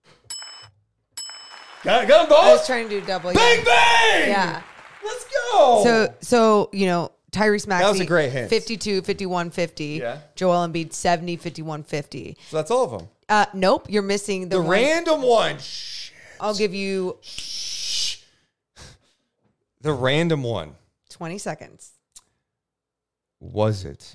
Got it. Got them both. I was trying to do double. Bang, yeah. bang. Yeah. Let's go. So, so you know, Tyrese Maxey. was a great hint. fifty-two, fifty-one, fifty. Yeah. Joel Embiid, seventy, fifty-one, fifty. So that's all of them. Uh, nope, you're missing the, The one- random one. Shh. I'll give you Shh. The random one. twenty seconds. Was it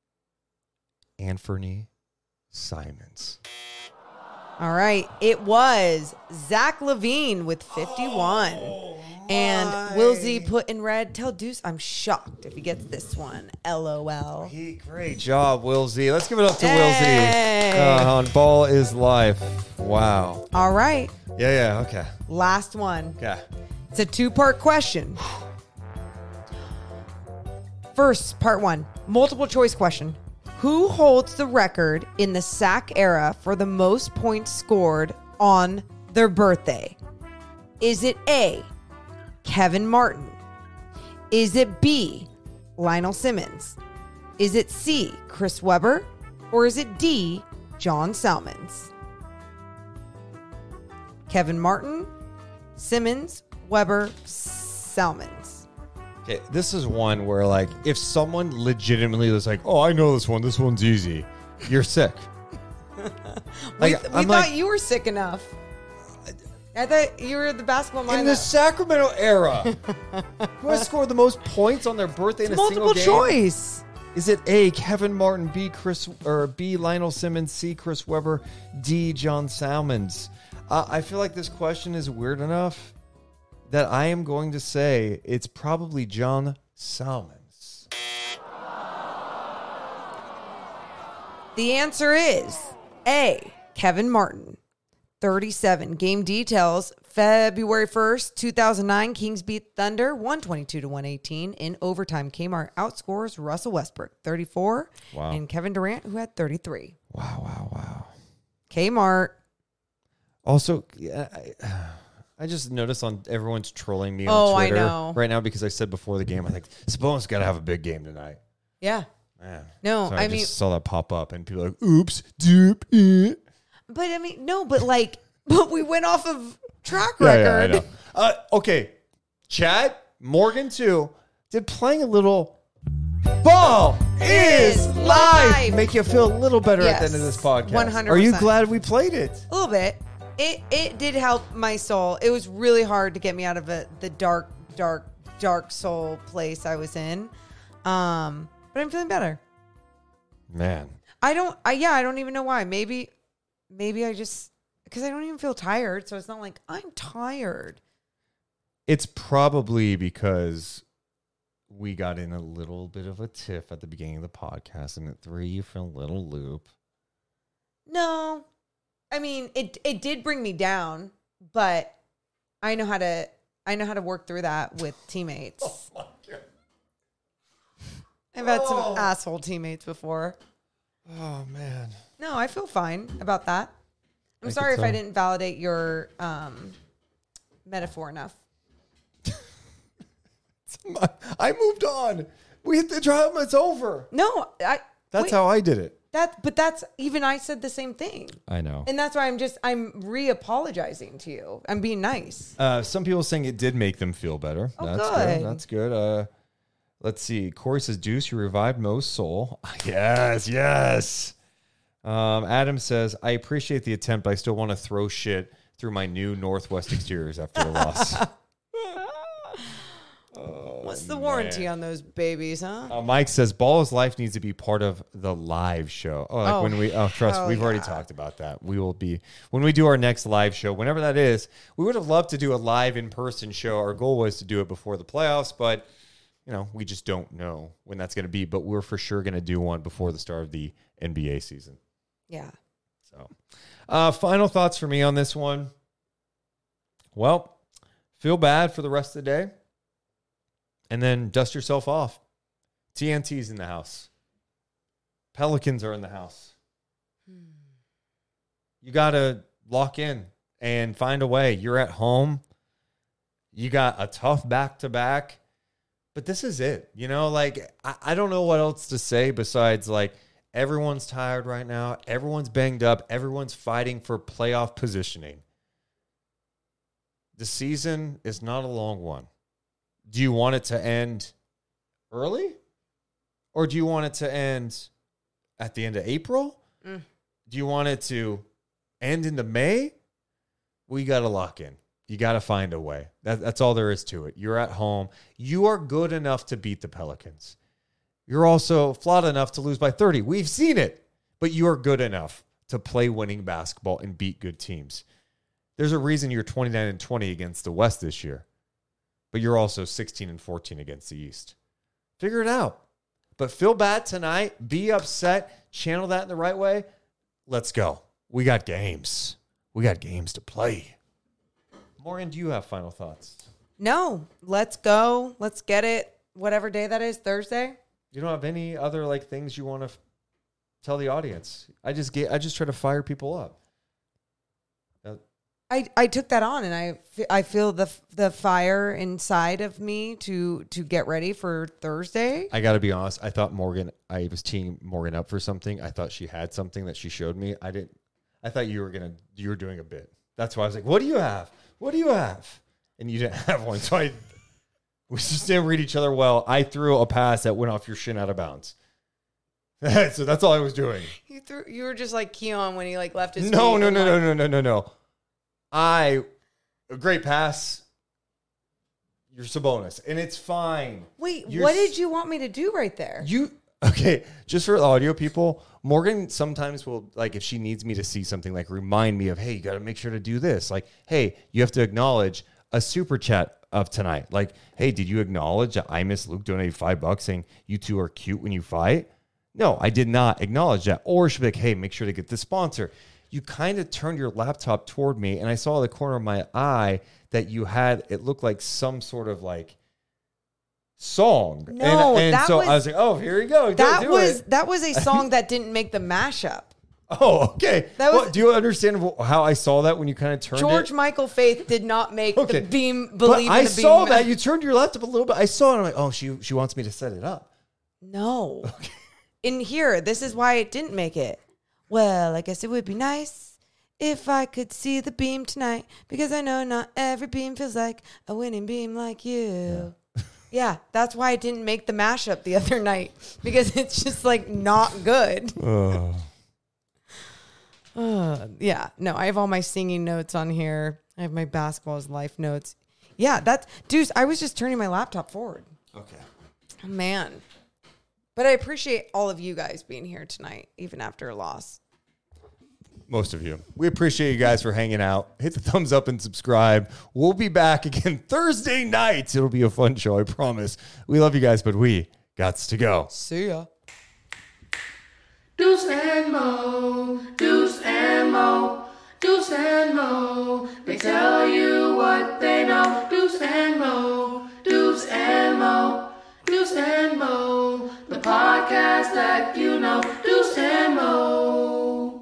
Anthony Simons? All right. It was Zach LaVine with fifty-one. Oh, and Will Z put in red. Tell Deuce I'm shocked if he gets this one. LOL. He, great job, Will Z. Let's give it up to Hey. Will Z. Uh, on Ball is Life. Wow. All right. Yeah, yeah, okay. Last one. Yeah. It's a two-part question. First, part one, multiple choice question. Who holds the record in the sack era for the most points scored on their birthday? Is it A, Kevin Martin? Is it B, Lionel Simmons? Is it C, Chris Webber? Or is it D, John Salmons? Kevin Martin, Simmons, Webber, Salmons. Okay, this is one where, like, if someone legitimately was like, oh, I know this one, this one's easy, you're sick. We, Like, we I'm thought like- you were sick enough. I thought you were the basketball mind. In the Sacramento era, who has scored the most points on their birthday in a multiple single game? choice. Is it A, Kevin Martin, B, Chris, or B, Lionel Simmons, C, Chris Webber, D, John Salmons? Uh, I feel like this question is weird enough that I am going to say it's probably John Salmons. The answer is A, Kevin Martin. thirty-seven. Game details. February first, two thousand nine, Kings beat Thunder one twenty-two to one eighteen. In overtime, Kmart outscores Russell Westbrook thirty-four. Wow. And Kevin Durant, who had thirty-three. Wow, wow, wow. Kmart. Also, yeah, I, I just noticed on everyone's trolling me on Oh, I Twitter know. right now because I said before the game, I think Sabonis got to have a big game tonight. Yeah. Man. No, So I I, mean- just saw that pop up and people are like, oops, doop, eh. But I mean, no, but like, but we went off of track Yeah, record. yeah, I know. Uh, okay, Chad, Morgan too, did playing a little ball is Is live live. make you feel a little better at the end of Yes, this podcast. one hundred Are you percent. glad we played it? A little bit. It it did help my soul. It was really hard to get me out of a, the dark, dark, dark soul place I was in. Um, but I'm feeling better. Man, I don't. I yeah. I don't even know why. Maybe, maybe I just because I don't even feel tired. So it's not like I'm tired. it's probably because we got in a little bit of a tiff at the beginning of the podcast, and at three, you feel a little loop. No, I mean it. It did bring me down, but I know how to. I know how to work through that with teammates. Oh my God. I've had some Oh. asshole teammates before. Oh man. No, I feel fine about that. I'm I sorry could if I tell. didn't validate your um, metaphor enough. I moved on. We hit the drama. It's over. No, I. That's wait, how I did it. that. But that's even I said the same thing, I know. and that's why I'm just I'm re-apologizing to you. I'm being nice. Uh, some people saying it did make them feel better. Oh, That's good. That's good. Uh, let's see. Corey says, Deuce, you revived Mo's soul. Yes, yes. Um, Adam says, I appreciate the attempt, but I still want to throw shit through my new Northwest exteriors after the loss. What's the warranty on those babies, huh? Uh, Mike says, Ball is Life needs to be part of the live show. Oh, like Oh, when we, oh, trust, hell we've already yeah. talked about that. We will be, when we do our next live show, whenever that is, we would have loved to do a live in-person show. Our goal was to do it before the playoffs, but, you know, we just don't know when that's going to be. But we're for sure going to do one before the start of the N B A season. Yeah. So, uh, final thoughts for me on this one. Well, feel bad for the rest of the day. And then dust yourself off. T N T's in the house. Pelicans are in the house. You got to lock in and find a way. You're at home. You got a tough back-to-back. But this is it. You know, like, I, I don't know what else to say besides, like, everyone's tired right now. Everyone's banged up. Everyone's fighting for playoff positioning. The season is not a long one. Do you want it to end early? Or do you want it to end at the end of April? Mm. Do you want it to end into May? Well, you got to lock in. You got to find a way. That, that's all there is to it. You're at home. You are good enough to beat the Pelicans. You're also flawed enough to lose by thirty. We've seen it. But you are good enough to play winning basketball and beat good teams. There's a reason you're twenty-nine and twenty against the West this year. But you're also sixteen and fourteen against the East. Figure it out. But feel bad tonight. Be upset. Channel that in the right way. Let's go. We got games. We got games to play. Morgan, do you have final thoughts? No, let's go. Let's get it. Whatever day that is, Thursday. You don't have any other like things you want to f- tell the audience? I just get. I just try to fire people up. Uh, I, I took that on, and I, fe- I feel the the fire inside of me to to get ready for Thursday. I got to be honest. I thought Morgan. I was teeing Morgan up for something. I thought she had something that she showed me. I didn't. I thought you were gonna. You were doing a bit. That's why I was like, "What do you have? What do you have?" And you didn't have one. So I. We just didn't read each other well. I threw a pass that went off your shin out of bounds. So that's all I was doing. You threw. You were just like Keon when he like left his. No, feet no, and, no, like- no, no, no, no, no. I a great pass. You're Sabonis, and it's fine. Wait, You're what did you want me to do right there? You okay? Just for the audio people, Morgan sometimes will, like, if she needs me to see something, like remind me of, hey, you got to make sure to do this. Like, hey, you have to acknowledge a super chat of tonight. Like, hey, did you acknowledge that I Miss Luke donated five bucks saying you two are cute when you fight? No, I did not acknowledge that. Or she'll be like, hey, make sure to get the sponsor. You kind of turned your laptop toward me, and I saw the corner of my eye that you had, it looked like some sort of like song. No, and, and that so was, I was like, oh, here you go. That do was it. that was a song that didn't make the mashup. Oh, okay. That was, well, do you understand how I saw that when you kind of turned George it? Michael Faith did not make Okay. the beam But believe I in the beam. saw that. You turned your laptop a little bit. I saw it. And I'm like, oh, she she wants me to set it up. No. Okay. In here, this is why it didn't make it. Well, I guess it would be nice if I could see the beam tonight, because I know not every beam feels like a winning beam like you. Yeah, yeah, that's why I didn't make the mashup the other night, because it's just like not good. Oh. Uh, yeah, no, I have all my singing notes on here. I have my basketball's life notes. Yeah, that's, Deuce, I was just turning my laptop forward. Okay. Oh, man. But I appreciate all of you guys being here tonight, even after a loss. Most of you. We appreciate you guys for hanging out. Hit the thumbs up and subscribe. We'll be back again Thursday nights. It'll be a fun show, I promise. We love you guys, but we gots to go. See ya. Deuce and Mo, Deuce and Mo, Deuce and Mo. They tell you what they know. Deuce and Mo, Deuce and Mo, Deuce and Mo. The podcast that you know. Deuce and Mo.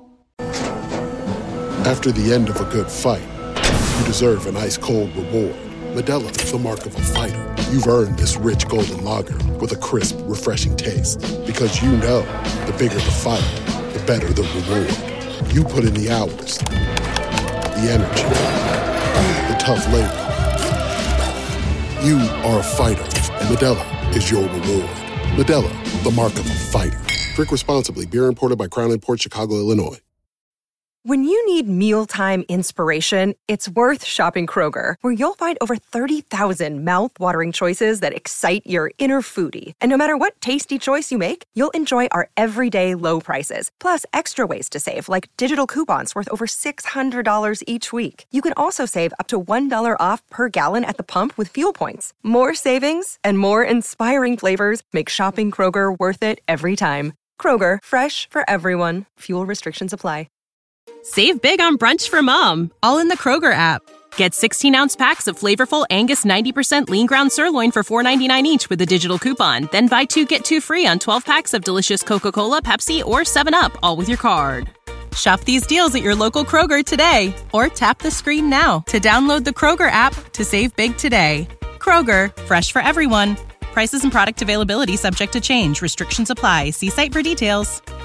After the end of a good fight, you deserve an ice-cold reward. Modelo is the mark of a fighter. You've earned this rich golden lager with a crisp, refreshing taste. Because you know, the bigger the fight, the better the reward. You put in the hours, the energy, the tough labor. You are a fighter, and Modelo is your reward. Modelo, the mark of a fighter. Drink responsibly. Beer imported by Crown Imports, Chicago, Illinois. When you need mealtime inspiration, it's worth shopping Kroger, where you'll find over thirty thousand mouth-watering choices that excite your inner foodie. And no matter what tasty choice you make, you'll enjoy our everyday low prices, plus extra ways to save, like digital coupons worth over six hundred dollars each week. You can also save up to one dollar off per gallon at the pump with fuel points. More savings and more inspiring flavors make shopping Kroger worth it every time. Kroger, fresh for everyone. Fuel restrictions apply. Save big on brunch for mom, all in the Kroger app. Get sixteen-ounce packs of flavorful Angus ninety percent lean ground sirloin for four ninety-nine each with a digital coupon. Then buy two, get two free on twelve packs of delicious Coca-Cola, Pepsi, or seven up, all with your card. Shop these deals at your local Kroger today, or tap the screen now to download the Kroger app to save big today. Kroger, fresh for everyone. Prices and product availability subject to change. Restrictions apply. See site for details.